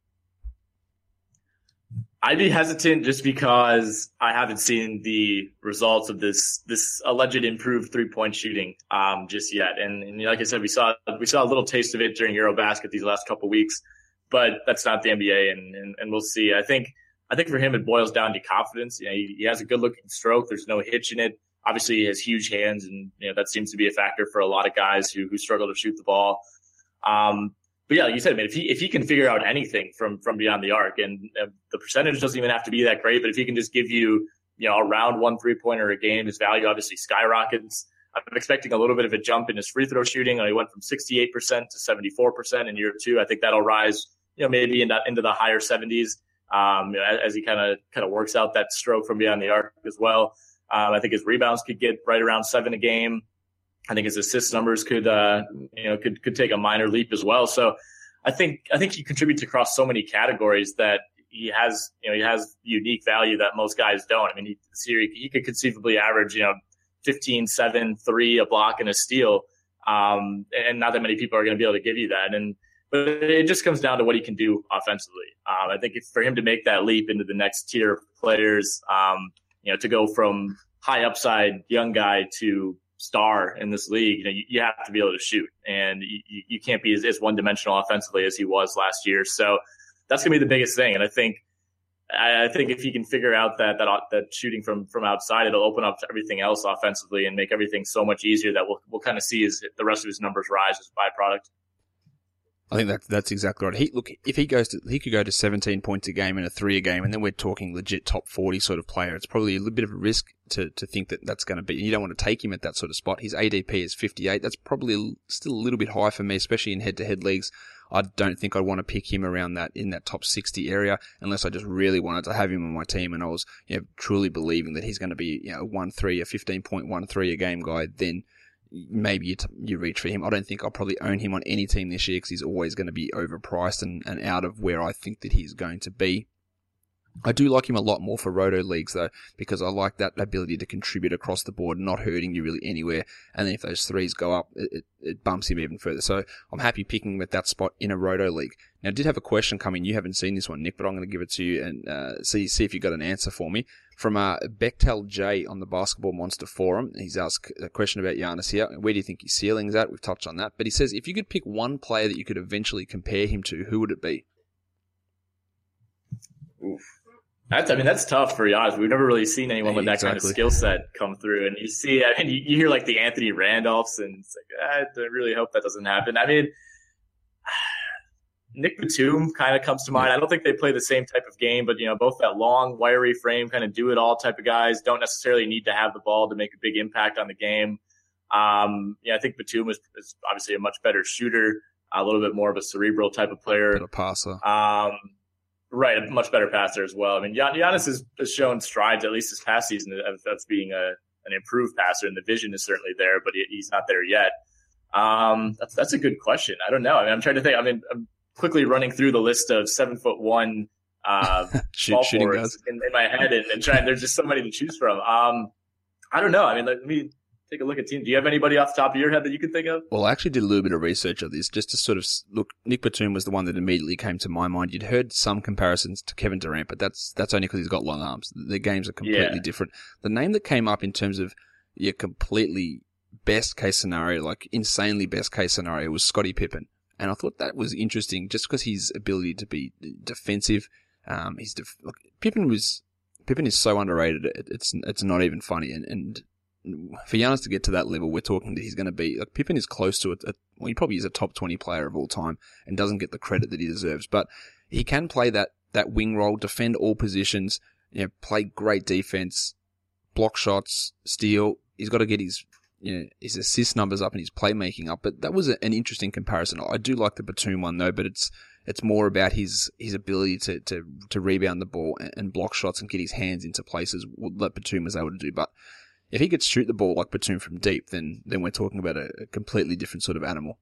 I'd be hesitant just because I haven't seen the results of this alleged improved 3-point shooting just yet. And like I said, we saw a little taste of it during Eurobasket these last couple of weeks, but that's not the NBA, and we'll see. I think for him it boils down to confidence. He has a good looking stroke. There's no hitch in it. Obviously, he has huge hands, and that seems to be a factor for a lot of guys who struggle to shoot the ball. But yeah, like you said, man, if he can figure out anything from beyond the arc, and the percentage doesn't even have to be that great, but if he can just give you, around 1 3-pointer a game, his value obviously skyrockets. I'm expecting a little bit of a jump in his free throw shooting. He went from 68% to 74% in year 2. I think that'll rise, maybe into the higher 70s, as he kind of works out that stroke from beyond the arc as well. I think his rebounds could get right around 7 a game. I think his assist numbers could take a minor leap as well. So I think he contributes across so many categories that he has unique value that most guys don't. I mean, he could conceivably average, 15, 7, 3, a block and a steal. And not that many people are going to be able to give you that. But it just comes down to what he can do offensively. I think for him to make that leap into the next tier of players, to go from high upside young guy to star in this league, you have to be able to shoot, and you can't be as one-dimensional offensively as he was last year. So that's going to be the biggest thing. And I think if he can figure out that shooting from outside, it'll open up to everything else offensively and make everything so much easier that we'll kind of see the rest of his numbers rise as a byproduct. I think that's exactly right. If he could go to 17 points a game and a 3 a game, and then we're talking legit top 40 sort of player. It's probably a little bit of a risk to think that that's going to be. You don't want to take him at that sort of spot. His ADP is 58. That's probably still a little bit high for me, especially in head-to-head leagues. I don't think I'd want to pick him around in that top 60 area unless I just really wanted to have him on my team and I was truly believing that he's going to be a 1-3, a 15.13 a game guy. Then maybe you reach for him. I don't think I'll probably own him on any team this year because he's always going to be overpriced and out of where I think that he's going to be. I do like him a lot more for roto leagues though, because I like that ability to contribute across the board, not hurting you really anywhere. And then if those threes go up, it bumps him even further. So I'm happy picking him at that spot in a roto league. Now I did have a question come in. You haven't seen this one, Nick, but I'm going to give it to you and see if you got an answer for me. From Bechtel J on the Basketball Monster Forum. He's asked a question about Giannis here. Where do you think his ceiling's at? We've touched on that. But he says, if you could pick one player that you could eventually compare him to, who would it be? Oof. That's tough for Giannis. We've never really seen anyone with that kind of skill set come through. And you hear like the Anthony Randolphs, and it's like, I really hope that doesn't happen. I mean, Nick Batum kind of comes to mind. I don't think they play the same type of game, but both that long, wiry frame, kind of do it all type of guys don't necessarily need to have the ball to make a big impact on the game. I think Batum is obviously a much better shooter, a little bit more of a cerebral type of player, better passer. Right, a much better passer as well. I mean, Giannis has shown strides, at least this past season, of being an improved passer, and the vision is certainly there, but he's not there yet. That's a good question. I don't know. I mean, I'm trying to think. I mean, I'm quickly running through the list of 7'1" ball forwards in my head, and trying. There's just so many to choose from. I don't know. I mean, let me take a look at teams. Do you have anybody off the top of your head that you can think of? Well, I actually did a little bit of research of this just to sort of look. Nick Batum was the one that immediately came to my mind. You'd heard some comparisons to Kevin Durant, but that's only because he's got long arms. Their games are completely different. The name that came up in terms of your completely best case scenario, like insanely best case scenario, was Scottie Pippen. And I thought that was interesting just because his ability to be defensive. Pippen is so underrated. It's not even funny. And for Giannis to get to that level, we're talking that he's going to be, Pippen is close to he probably is a top 20 player of all time and doesn't get the credit that he deserves. But he can play that wing role, defend all positions, play great defense, block shots, steal. He's got to get his his assist numbers up and his playmaking up. But that was an interesting comparison. I do like the Batum one though, but it's more about his ability to rebound the ball and block shots and get his hands into places that Batum was able to do. But if he could shoot the ball like Batum from deep, then we're talking about a completely different sort of animal.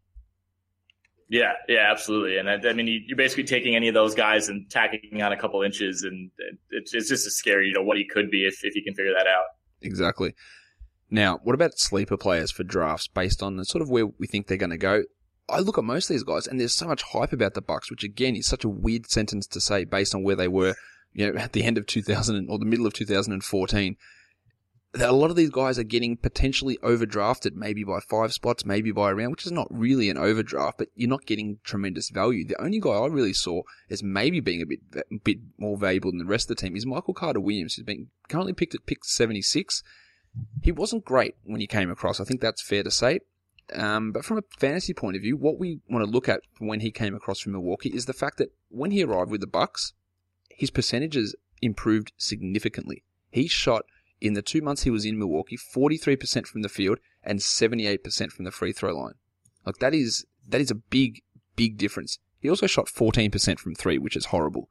Yeah, absolutely. And I mean, you're basically taking any of those guys and tacking on a couple inches, and it's just as scary, what he could be if he can figure that out. Exactly. Now, what about sleeper players for drafts based on sort of where we think they're going to go? I look at most of these guys, and there's so much hype about the Bucks, which again is such a weird sentence to say based on where they were, at the end of 2000 or the middle of 2014. That a lot of these guys are getting potentially overdrafted, maybe by 5 spots, maybe by a round, which is not really an overdraft, but you're not getting tremendous value. The only guy I really saw as maybe being a bit more valuable than the rest of the team is Michael Carter-Williams, who's been currently picked at pick 76. He wasn't great when he came across. I think that's fair to say. But from a fantasy point of view, what we want to look at when he came across from Milwaukee is the fact that when he arrived with the Bucks, his percentages improved significantly. He shot, in the 2 months he was in Milwaukee, 43% from the field and 78% from the free throw line. Like that is a big, big difference. He also shot 14% from three, which is horrible.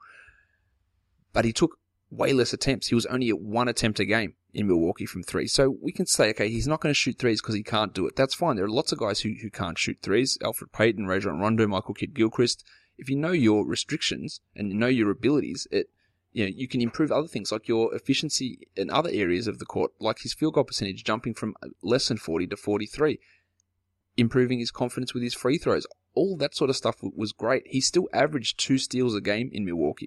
But he took way less attempts. He was only at 1 attempt a game in Milwaukee from three. So we can say, okay, he's not going to shoot threes because he can't do it. That's fine. There are lots of guys who can't shoot threes. Alfred Payton, Rajon Rondo, Michael Kidd-Gilchrist. If you know your restrictions and you know your abilities, you can improve other things like your efficiency in other areas of the court, like his field goal percentage jumping from less than 40 to 43, improving his confidence with his free throws. All that sort of stuff was great. He still averaged 2 steals a game in Milwaukee,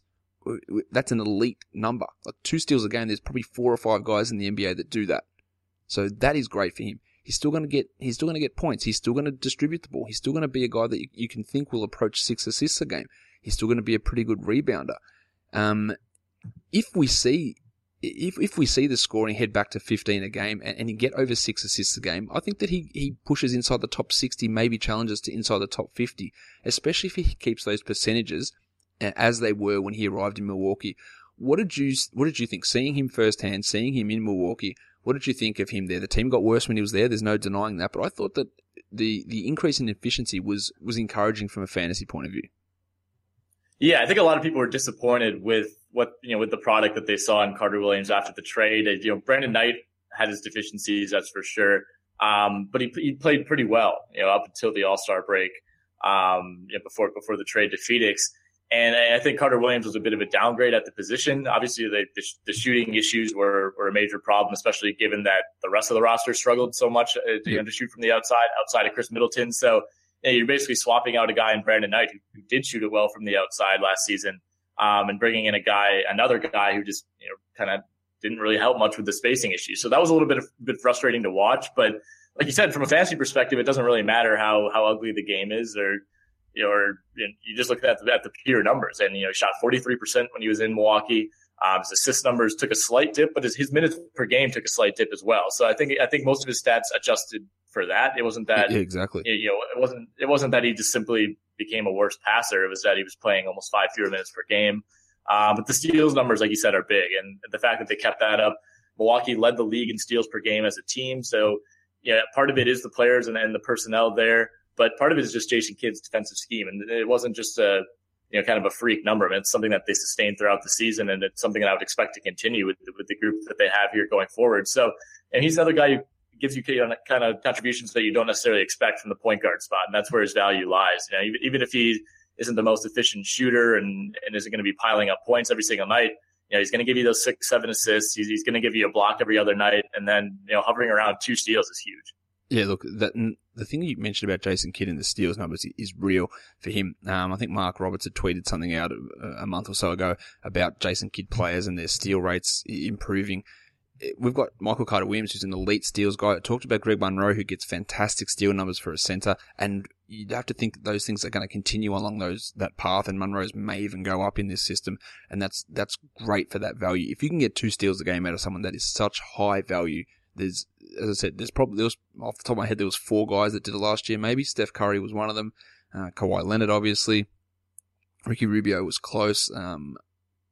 that's an elite number. Like 2 steals a game, there's probably 4 or 5 guys in the NBA that do that. So that is great for him. He's still going to get points. He's still going to distribute the ball. He's still going to be a guy that you can think will approach 6 assists a game. He's still going to be a pretty good rebounder. If we see the scoring head back to 15 a game and he get over 6 assists a game, I think that he pushes inside the top 60, maybe challenges to inside the top 50, especially if he keeps those percentages as they were when he arrived in Milwaukee. What did you think? Seeing him firsthand, seeing him in Milwaukee, what did you think of him there? The team got worse when he was there. There's no denying that, but I thought that the increase in efficiency was encouraging from a fantasy point of view. Yeah, I think a lot of people were disappointed with with the product that they saw in Carter-Williams after the trade. Brandon Knight had his deficiencies, that's for sure. But he played pretty well, up until the All-Star break, before the trade to Phoenix. And I think Carter-Williams was a bit of a downgrade at the position. Obviously, the shooting issues were a major problem, especially given that the rest of the roster struggled so much to shoot from the outside of Chris Middleton. So you're basically swapping out a guy in Brandon Knight who did shoot it well from the outside last season, and bringing in another guy who just kind of didn't really help much with the spacing issues. So that was a little bit frustrating to watch. But like you said, from a fantasy perspective, it doesn't really matter how ugly the game is, or you just look at the pure numbers. And shot 43% when he was in Milwaukee. His assist numbers took a slight dip, but his minutes per game took a slight dip as well. So I think most of his stats adjusted for that. It wasn't that exactly. It wasn't that he just simply became a worse passer. It was that he was playing almost 5 fewer minutes per game. But the steals numbers, like you said, are big, and the fact that they kept that up. Milwaukee led the league in steals per game as a team. So part of it is the players and the personnel there, but part of it is just Jason Kidd's defensive scheme, and it wasn't just a kind of a freak number. I mean, it's something that they sustained throughout the season, and it's something that I would expect to continue with the group that they have here going forward. So, and he's another guy who gives you kind of contributions that you don't necessarily expect from the point guard spot, and that's where his value lies. Even if he isn't the most efficient shooter and isn't going to be piling up points every single night, he's going to give you those 6-7 assists. He's going to give you a block every other night, and then hovering around 2 steals is huge. Yeah, look, the thing you mentioned about Jason Kidd and the steals numbers is real for him. I think Mark Roberts had tweeted something out a month or so ago about Jason Kidd players and their steal rates improving. We've got Michael Carter-Williams, who's an elite steals guy. I talked about Greg Monroe, who gets fantastic steal numbers for a center, and you'd have to think that those things are going to continue along that path, and Monroe's may even go up in this system, and that's great for that value. If you can get 2 steals a game out of someone that is such high value, as I said, there was off the top of my head, there was 4 guys that did it last year, maybe. Steph Curry was one of them. Kawhi Leonard, obviously. Ricky Rubio was close.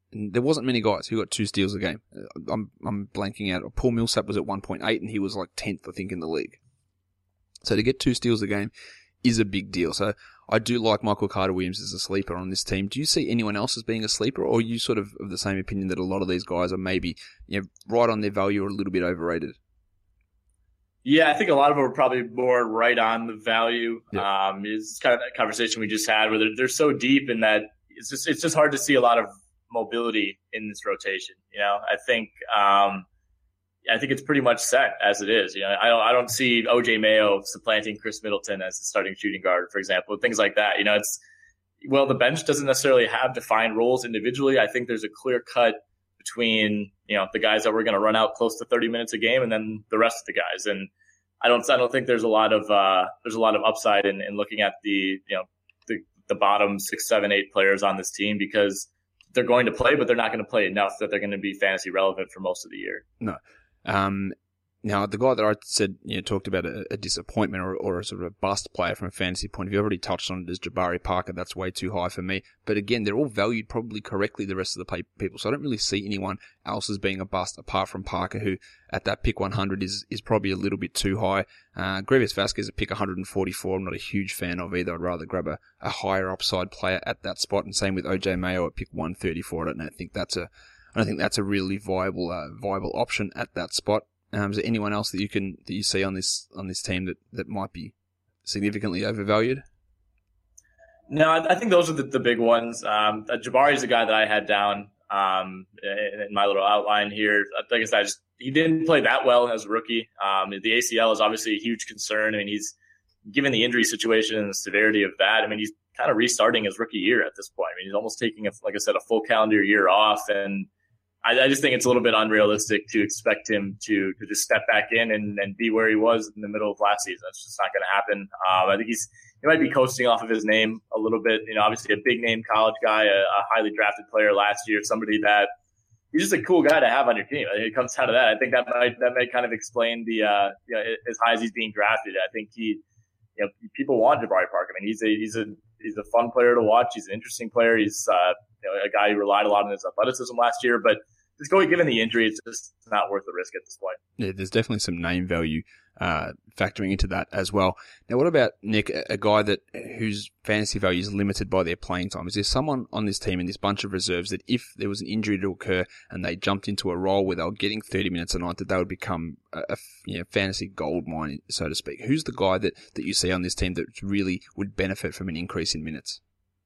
And there wasn't many guys who got 2 steals a game. I'm blanking out. Paul Millsap was at 1.8 and he was like 10th, I think, in the league. So to get 2 steals a game is a big deal. So I do like Michael Carter-Williams as a sleeper on this team. Do you see anyone else as being a sleeper, or are you sort of the same opinion that a lot of these guys are maybe right on their value or a little bit overrated? Yeah, I think a lot of them are probably more right on the value. Yeah. It's kind of that conversation we just had where they're so deep in that it's just hard to see a lot of mobility in this rotation. I think it's pretty much set as it is. I don't see OJ Mayo supplanting Chris Middleton as the starting shooting guard, for example, things like that. The bench doesn't necessarily have defined roles individually. I think there's a clear cut between, the guys that we're going to run out close to 30 minutes a game and then the rest of the guys. And I don't think there's a lot of upside in looking at the bottom 6, 7, 8 players on this team, because they're going to play, but they're not going to play enough that they're going to be fantasy relevant for most of the year. No. Now, the guy that I said, talked about a disappointment or a sort of a bust player from a fantasy point of view, I've already touched on it as Jabari Parker. That's way too high for me. But again, they're all valued probably correctly, the rest of the people. So I don't really see anyone else as being a bust apart from Parker, who at that pick 100 is probably a little bit too high. Grievous Vasquez at pick 144, I'm not a huge fan of either. I'd rather grab a higher upside player at that spot. And same with OJ Mayo at pick 134. I don't think that's a really viable option at that spot. Is there anyone else that you see on this team that might be significantly overvalued? No, I think those are the big ones. Jabari is the guy that I had down in my little outline here. Like I said, he didn't play that well as a rookie. The ACL is obviously a huge concern. I mean, he's given the injury situation and the severity of that. I mean, he's kind of restarting his rookie year at this point. I mean, he's almost taking, like I said, a full calendar year off, and I just think it's a little bit unrealistic to expect him to just step back in and be where he was in the middle of last season. That's just not going to happen. I think he might be coasting off of his name a little bit. Obviously a big name college guy, a highly drafted player last year, somebody that he's just a cool guy to have on your team. I think it comes out of that. I think that might kind of explain the as high as he's being drafted. I think people want Jabari Parker. I mean, he's a fun player to watch. He's an interesting player. He's a guy who relied a lot on his athleticism last year, but just given the injury, it's just not worth the risk at this point. Yeah, there's definitely some name value factoring into that as well. Now, what about, Nick, a guy whose fantasy value is limited by their playing time? Is there someone on this team in this bunch of reserves that if there was an injury to occur and they jumped into a role where they were getting 30 minutes a night, that they would become a fantasy gold mine, so to speak? Who's the guy that you see on this team that really would benefit from an increase in minutes?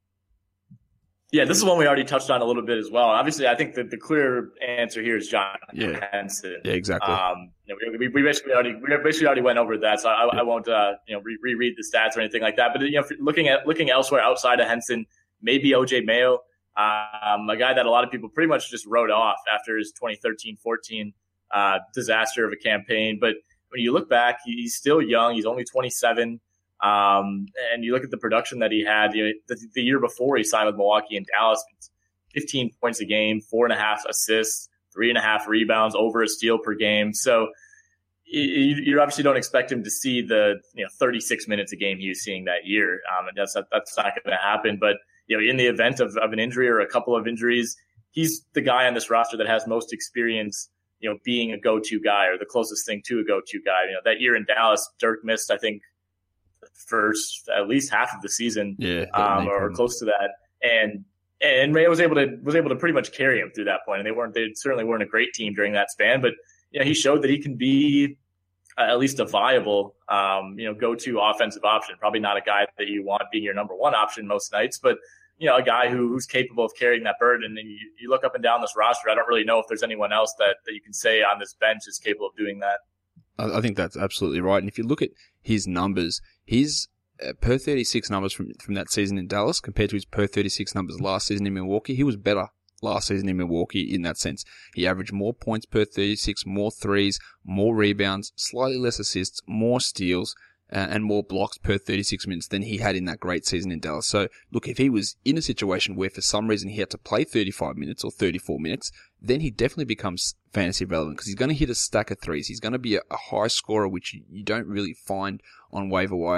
Yeah, this is one we already touched on a little bit as well. Obviously, I think that the clear answer here is John Henson. Yeah, exactly. We basically already went over that, so I won't reread the stats or anything like that. But looking elsewhere outside of Henson, maybe OJ Mayo, a guy that a lot of people pretty much just wrote off after his 2013-14 disaster of a campaign. But when you look back, he's still young. He's only 27. And you look at the production that he had, the year before he signed with Milwaukee and Dallas, 15 points a game, 4.5 assists, 3.5 rebounds, over a steal per game. So you obviously don't expect him to see the 36 minutes a game he was seeing that year. And that's not going to happen. But in the event of an injury or a couple of injuries, he's the guy on this roster that has most experience, being a go-to guy or the closest thing to a go-to guy. That year in Dallas, Dirk missed, I think, first at least half of the season, or close to that, and Ray was able to pretty much carry him through that point. And they certainly weren't a great team during that span, but he showed that he can be at least a viable go-to offensive option. Probably not a guy that you want being your number one option most nights, but a guy who's capable of carrying that burden. And then you look up and down this roster, I don't really know if there's anyone else that you can say on this bench is capable of doing that. I think that's absolutely right. And if you look at his numbers, his per 36 numbers from that season in Dallas compared to his per 36 numbers last season in Milwaukee, he was better last season in Milwaukee in that sense. He averaged more points per 36, more threes, more rebounds, slightly less assists, more steals, and more blocks per 36 minutes than he had in that great season in Dallas. So, look, if he was in a situation where for some reason he had to play 35 minutes or 34 minutes, then he definitely becomes fantasy relevant because he's going to hit a stack of threes. He's going to be a high scorer, which you don't really find on waiver wires.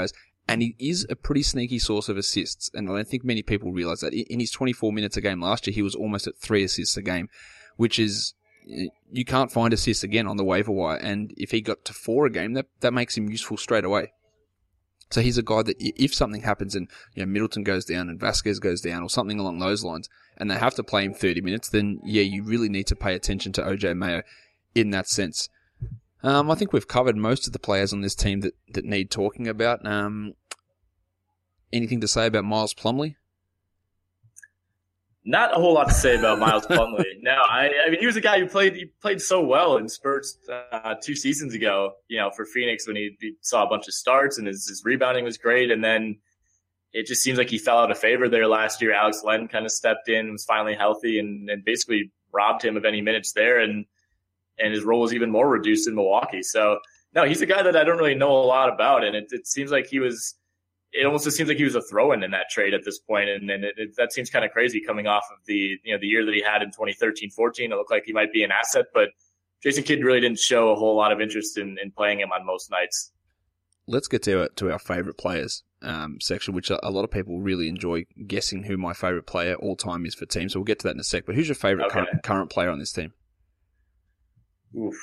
And he is a pretty sneaky source of assists, and I don't think many people realise that. In his 24 minutes a game last year, he was almost at 3 assists a game, which is, you can't find assists again on the waiver wire, and if he got to 4 a game, that makes him useful straight away. So he's a guy that if something happens and Middleton goes down and Vasquez goes down or something along those lines, and they have to play him 30 minutes, then you really need to pay attention to OJ Mayo in that sense. I think we've covered most of the players on this team that need talking about. Anything to say about Miles Plumlee? Not a whole lot to say about Miles Plumlee. No, I mean, he was a guy who played so well in spurts 2 seasons ago, for Phoenix when he saw a bunch of starts and his rebounding was great. And then it just seems like he fell out of favor there last year. Alex Len kind of stepped in, was finally healthy and basically robbed him of any minutes there. And his role was even more reduced in Milwaukee. So no, he's a guy that I don't really know a lot about. And it seems like it almost just seems like he was a throw-in in that trade at this point. And that seems kind of crazy coming off of the year that he had in 2013-14. It looked like he might be an asset, but Jason Kidd really didn't show a whole lot of interest in playing him on most nights. Let's get to our favorite players section, which a lot of people really enjoy guessing who my favorite player all time is for teams. So we'll get to that in a sec, but who's your favorite current player on this team? Oof.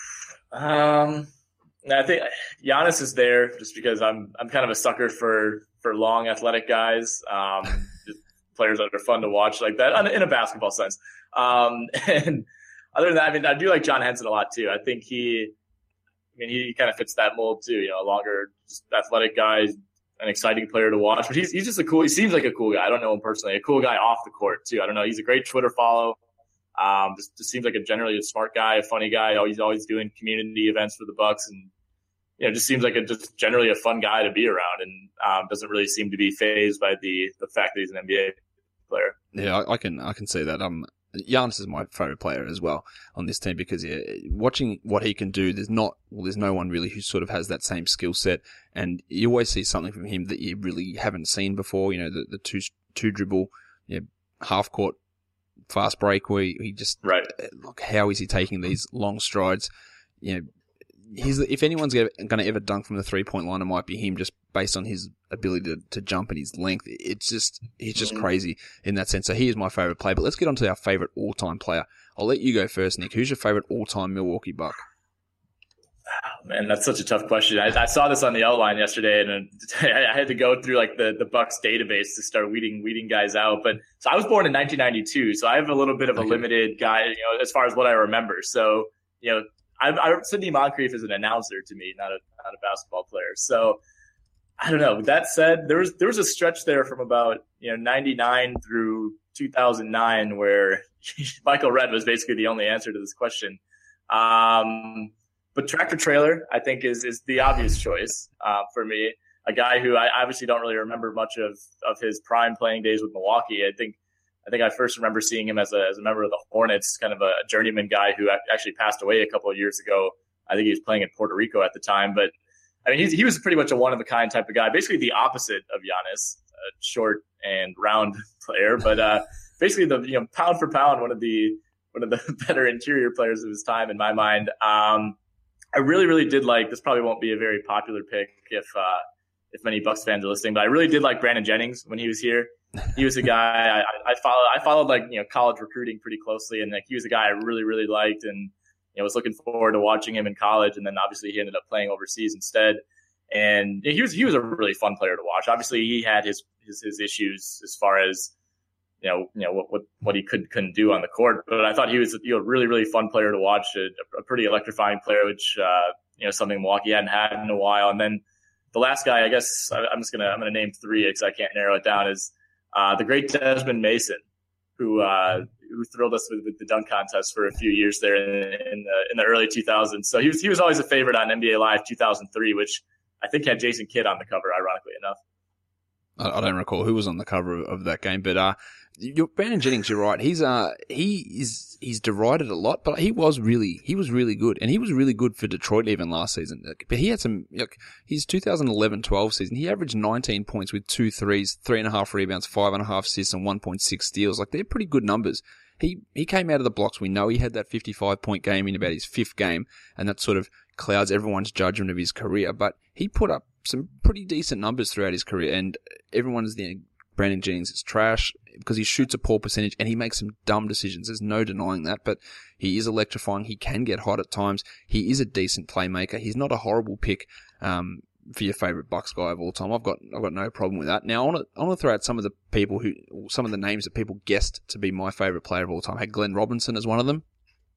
I think Giannis is there just because I'm kind of a sucker for long athletic guys, just players that are fun to watch like that in a basketball sense. And other than that, I mean, I do like John Henson a lot too. I think he kind of fits that mold too. A longer, just athletic guy, an exciting player to watch. But he's just he seems like a cool guy. I don't know him personally. A cool guy off the court too. I don't know. He's a great Twitter follow. Just seems like generally a smart guy, a funny guy. He's always doing community events for the Bucks, and just seems like just generally a fun guy to be around, and doesn't really seem to be fazed by the fact that he's an NBA player. Yeah, I can see that. Giannis is my favorite player as well on this team because watching what he can do, there's no one really who sort of has that same skill set, and you always see something from him that you really haven't seen before. The two dribble, half court fast break where he just look, how is he taking these long strides? If anyone's going to ever dunk from the 3-point line, it might be him, just based on his ability to jump and his length. He's just crazy in that sense. So he is my favorite player. But let's get on to our favorite all-time player. I'll let you go first, Nick. Who's your favorite all-time Milwaukee Buck? Oh, man, that's such a tough question. I saw this on the outline yesterday, and I had to go through like the Bucks database to start weeding guys out. But so I was born in 1992, so I have a little bit of a limited guy, as far as what I remember. So Sidney Moncrief is an announcer to me, not a basketball player. So I don't know. With that said, there was a stretch there from about 99 through 2009 where Michael Redd was basically the only answer to this question. But Tractor Trailer, I think, is the obvious choice for me. A guy who I obviously don't really remember much of his prime playing days with Milwaukee. I think I first remember seeing him as a member of the Hornets, kind of a journeyman guy who actually passed away a couple of years ago. I think he was playing in Puerto Rico at the time. But, I mean, he was pretty much a one-of-a-kind type of guy, basically the opposite of Giannis, a short and round player. But basically, pound for pound, one of the better interior players of his time, in my mind. I really, really did like – this probably won't be a very popular pick if many Bucks fans are listening, but I really did like Brandon Jennings when he was here. He was a guy I followed like college recruiting pretty closely, and like he was a guy I really, really liked, and was looking forward to watching him in college. And then obviously he ended up playing overseas instead, and he was a really fun player to watch. Obviously he had his issues as far as what he couldn't do on the court, but I thought he was a really, really fun player to watch, a pretty electrifying player, which something Milwaukee hadn't had in a while. And then the last guy, I guess I'm gonna name 3 because I can't narrow it down, is the great Desmond Mason, who thrilled us with the dunk contest for a few years there in the early 2000s. So he was always a favorite on NBA Live 2003, which I think had Jason Kidd on the cover, ironically enough. I don't recall who was on the cover of that game, but Brandon Jennings, you're right. He's derided a lot, but he was really good, and he was really good for Detroit even last season. But he had his 2011-12 season, he averaged 19 points with 2 threes, 3.5 rebounds, 5.5 assists, and 1.6 steals. Like, they're pretty good numbers. He came out of the blocks. We know he had that 55-point game in about his 5th game, and that sort of clouds everyone's judgment of his career. But he put up some pretty decent numbers throughout his career, and everyone's Brandon Jennings is trash because he shoots a poor percentage and he makes some dumb decisions. There's no denying that, but he is electrifying. He can get hot at times. He is a decent playmaker. He's not a horrible pick for your favorite Bucks guy of all time. I've got no problem with that. Now I want to throw out some of the names that people guessed to be my favorite player of all time. I had Glenn Robinson as one of them.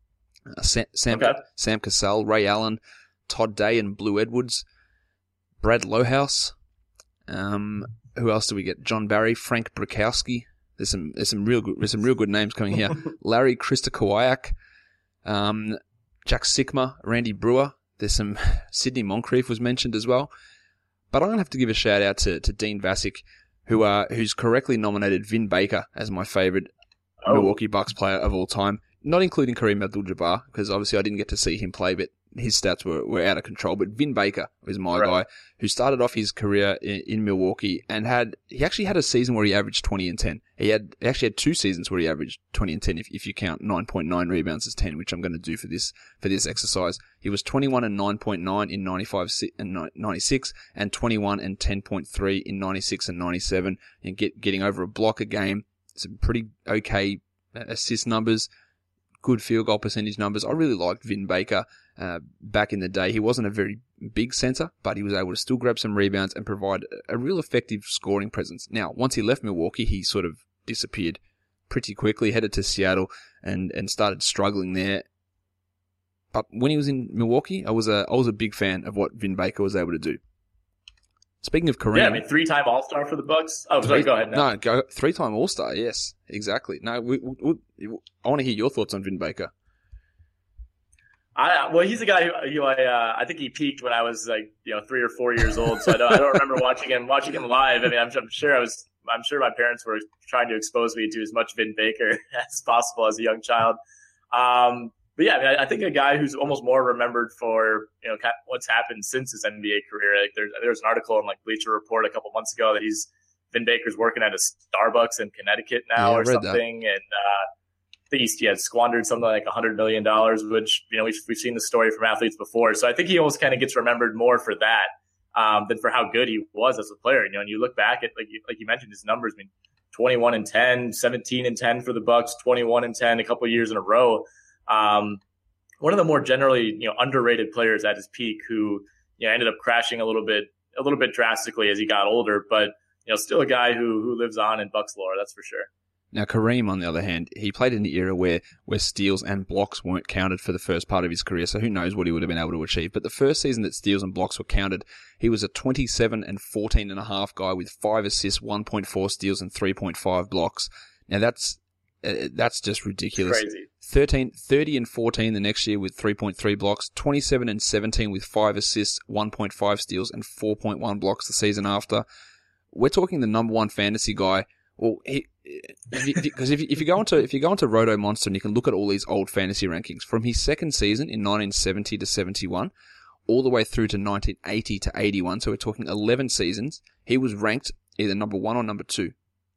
Sam Cassell, Ray Allen, Todd Day, and Blue Edwards. Brad Lohaus. Who else do we get? John Barry, Frank Brakowski. There's some real good names coming here. Larry Kristokowiak, Jack Sikma, Randy Brewer. There's some Sidney Moncrief was mentioned as well. But I'm gonna have to give a shout out to Dean Vasic, who's correctly nominated Vin Baker as my favorite Milwaukee Bucks player of all time. Not including Kareem Abdul-Jabbar, because obviously I didn't get to see him play, but his stats were out of control. But Vin Baker is my guy, who started off his career in Milwaukee and he actually had a season where he averaged 20 and 10. He actually had 2 seasons where he averaged 20 and 10 if you count 9.9 rebounds as 10, which I'm going to do for this exercise. He was 21 and 9.9 in 95 and 96 and 21 and 10.3 in 96 and 97 and getting over a block a game. Some pretty okay assist numbers. Good field goal percentage numbers. I really liked Vin Baker back in the day. He wasn't a very big center, but he was able to still grab some rebounds and provide a real effective scoring presence. Now, once he left Milwaukee, he sort of disappeared pretty quickly, headed to Seattle and started struggling there. But when he was in Milwaukee, I was a big fan of what Vin Baker was able to do. Speaking of Kareem... Yeah, I mean, 3-time All-Star for the Bucks. Oh, sorry, go ahead. No, 3-time All-Star, yes, exactly. No, I want to hear your thoughts on Vin Baker. Well, he's a guy who I think he peaked when I was 3 or 4 years old. So I don't remember watching him live. I mean, I'm sure my parents were trying to expose me to as much Vin Baker as possible as a young child. But yeah, I mean, I think a guy who's almost more remembered for what's happened since his NBA career. Like there's an article in Bleacher Report a couple months ago that Vin Baker's working at a Starbucks in Connecticut now or something, and I think he had squandered something like $100 million, which we've seen the story from athletes before. So I think he almost kind of gets remembered more for that than for how good he was as a player. And you look back at like you mentioned his numbers. I mean, 21 and 10, 17 and 10 for the Bucks, 21 and 10 a couple of years in a row. One of the more generally, underrated players at his peak who, ended up crashing a little bit drastically as he got older, but, still a guy who lives on in Bucks lore, that's for sure. Now, Kareem, on the other hand, he played in the era where steals and blocks weren't counted for the first part of his career, so who knows what he would have been able to achieve. But the first season that steals and blocks were counted, he was a 27 and 14.5 guy with 5 assists, 1.4 steals, and 3.5 blocks. Now, that's just ridiculous. Crazy. 30 and 14 the next year with 3.3 blocks, 27 and 17 with 5 assists, 1.5 steals, and 4.1 blocks the season after. We're talking the number one fantasy guy. Well, because if you go onto Roto Monster and you can look at all these old fantasy rankings from his second season in 1970 to 71, all the way through to 1980 to 81. So we're talking 11 seasons. He was ranked either number 1 or number 2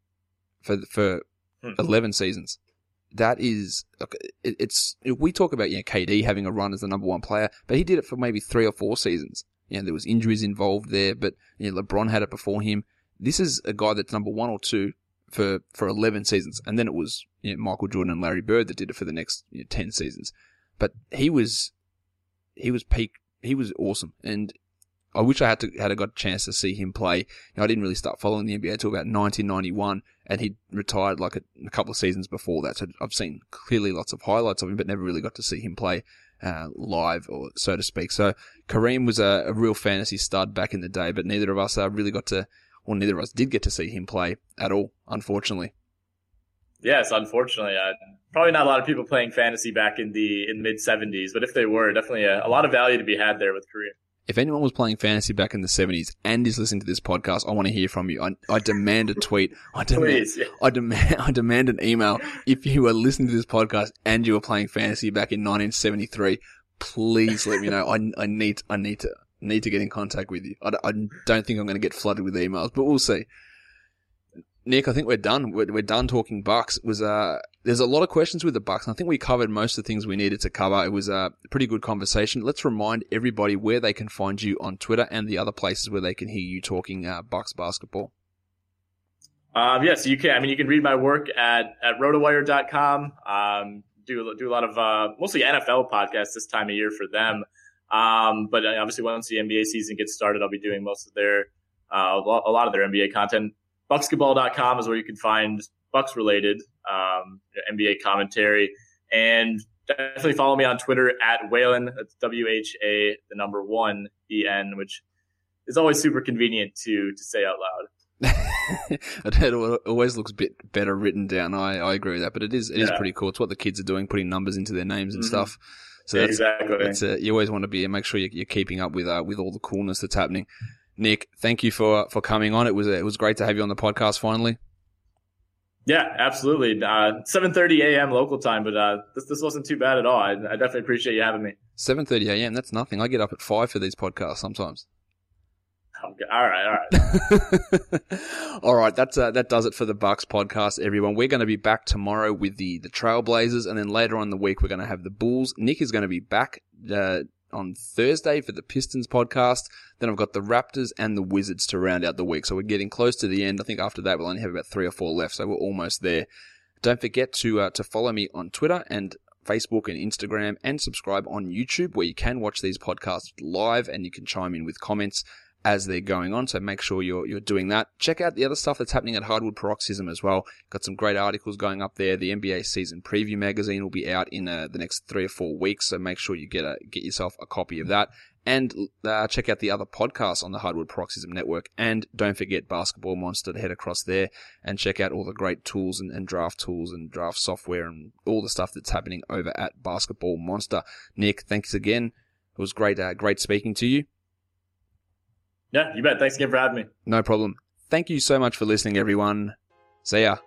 for 11 seasons. That is, we talk about KD having a run as the number 1 player, but he did it for maybe 3 or 4 seasons. There was injuries involved there, but LeBron had it before him. This is a guy that's number 1 or 2 for 11 seasons, and then it was Michael Jordan and Larry Bird that did it for the next 10 seasons. But he was peak. He was awesome, and I wish I had got a chance to see him play. I didn't really start following the NBA until about 1991, and he retired like a couple of seasons before that. So I've seen clearly lots of highlights of him, but never really got to see him play live, or so to speak. So Kareem was a real fantasy stud back in the day, but neither of us neither of us did get to see him play at all, unfortunately. Yes, unfortunately. Probably not a lot of people playing fantasy back in the mid-'70s, but if they were, definitely a lot of value to be had there with Kareem. If anyone was playing fantasy back in the 70s and is listening to this podcast, I want to hear from you. I demand a tweet. I demand an email. If you are listening to this podcast and you were playing fantasy back in 1973, please let me know. I need to get in contact with you. I don't think I'm going to get flooded with emails, but we'll see. Nick, I think we're done. We're done talking Bucks. It was there's a lot of questions with the Bucks, and I think we covered most of the things we needed to cover. It was a pretty good conversation. Let's remind everybody where they can find you on Twitter and the other places where they can hear you talking Bucks basketball. Yes, you can. I mean, you can read my work at rotowire.com. Do a lot of mostly NFL podcasts this time of year for them. But obviously, once the NBA season gets started, I'll be doing most of their a lot of their NBA content. Bucksball.com is where you can find Bucks related NBA commentary, and definitely follow me on Twitter at Whalen. That's WHA1EN, which is always super convenient to say out loud. It always looks a bit better written down. I agree with that, but it is pretty cool. It's what the kids are doing, putting numbers into their names and stuff. So exactly. You always want to make sure you're keeping up with all the coolness that's happening. Nick, thank you for coming on. It was great to have you on the podcast finally. Yeah, absolutely. 7:30 a.m. local time, but this wasn't too bad at all. I definitely appreciate you having me. 7:30 a.m. That's nothing. I get up at 5 for these podcasts sometimes. Okay. All right. All right. That does it for the Bucks podcast, everyone. We're going to be back tomorrow with the Trailblazers, and then later on in the week we're going to have the Bulls. Nick is going to be back on Thursday for the Pistons podcast. Then I've got the Raptors and the Wizards to round out the week. So we're getting close to the end. I think after that we'll only have about 3 or 4 left. So we're almost there. Don't forget to follow me on Twitter and Facebook and Instagram, and subscribe on YouTube, where you can watch these podcasts live and you can chime in with comments as they're going on. So make sure you're doing that. Check out the other stuff that's happening at Hardwood Paroxysm as well. Got some great articles going up there. The NBA season preview magazine will be out in the next 3 or 4 weeks. So make sure you get yourself a copy of that. And check out the other podcasts on the Hardwood Paroxysm Network. And don't forget Basketball Monster to head across there and check out all the great tools and draft tools and draft software and all the stuff that's happening over at Basketball Monster. Nick, thanks again. It was great speaking to you. Yeah, you bet. Thanks again for having me. No problem. Thank you so much for listening, everyone. See ya.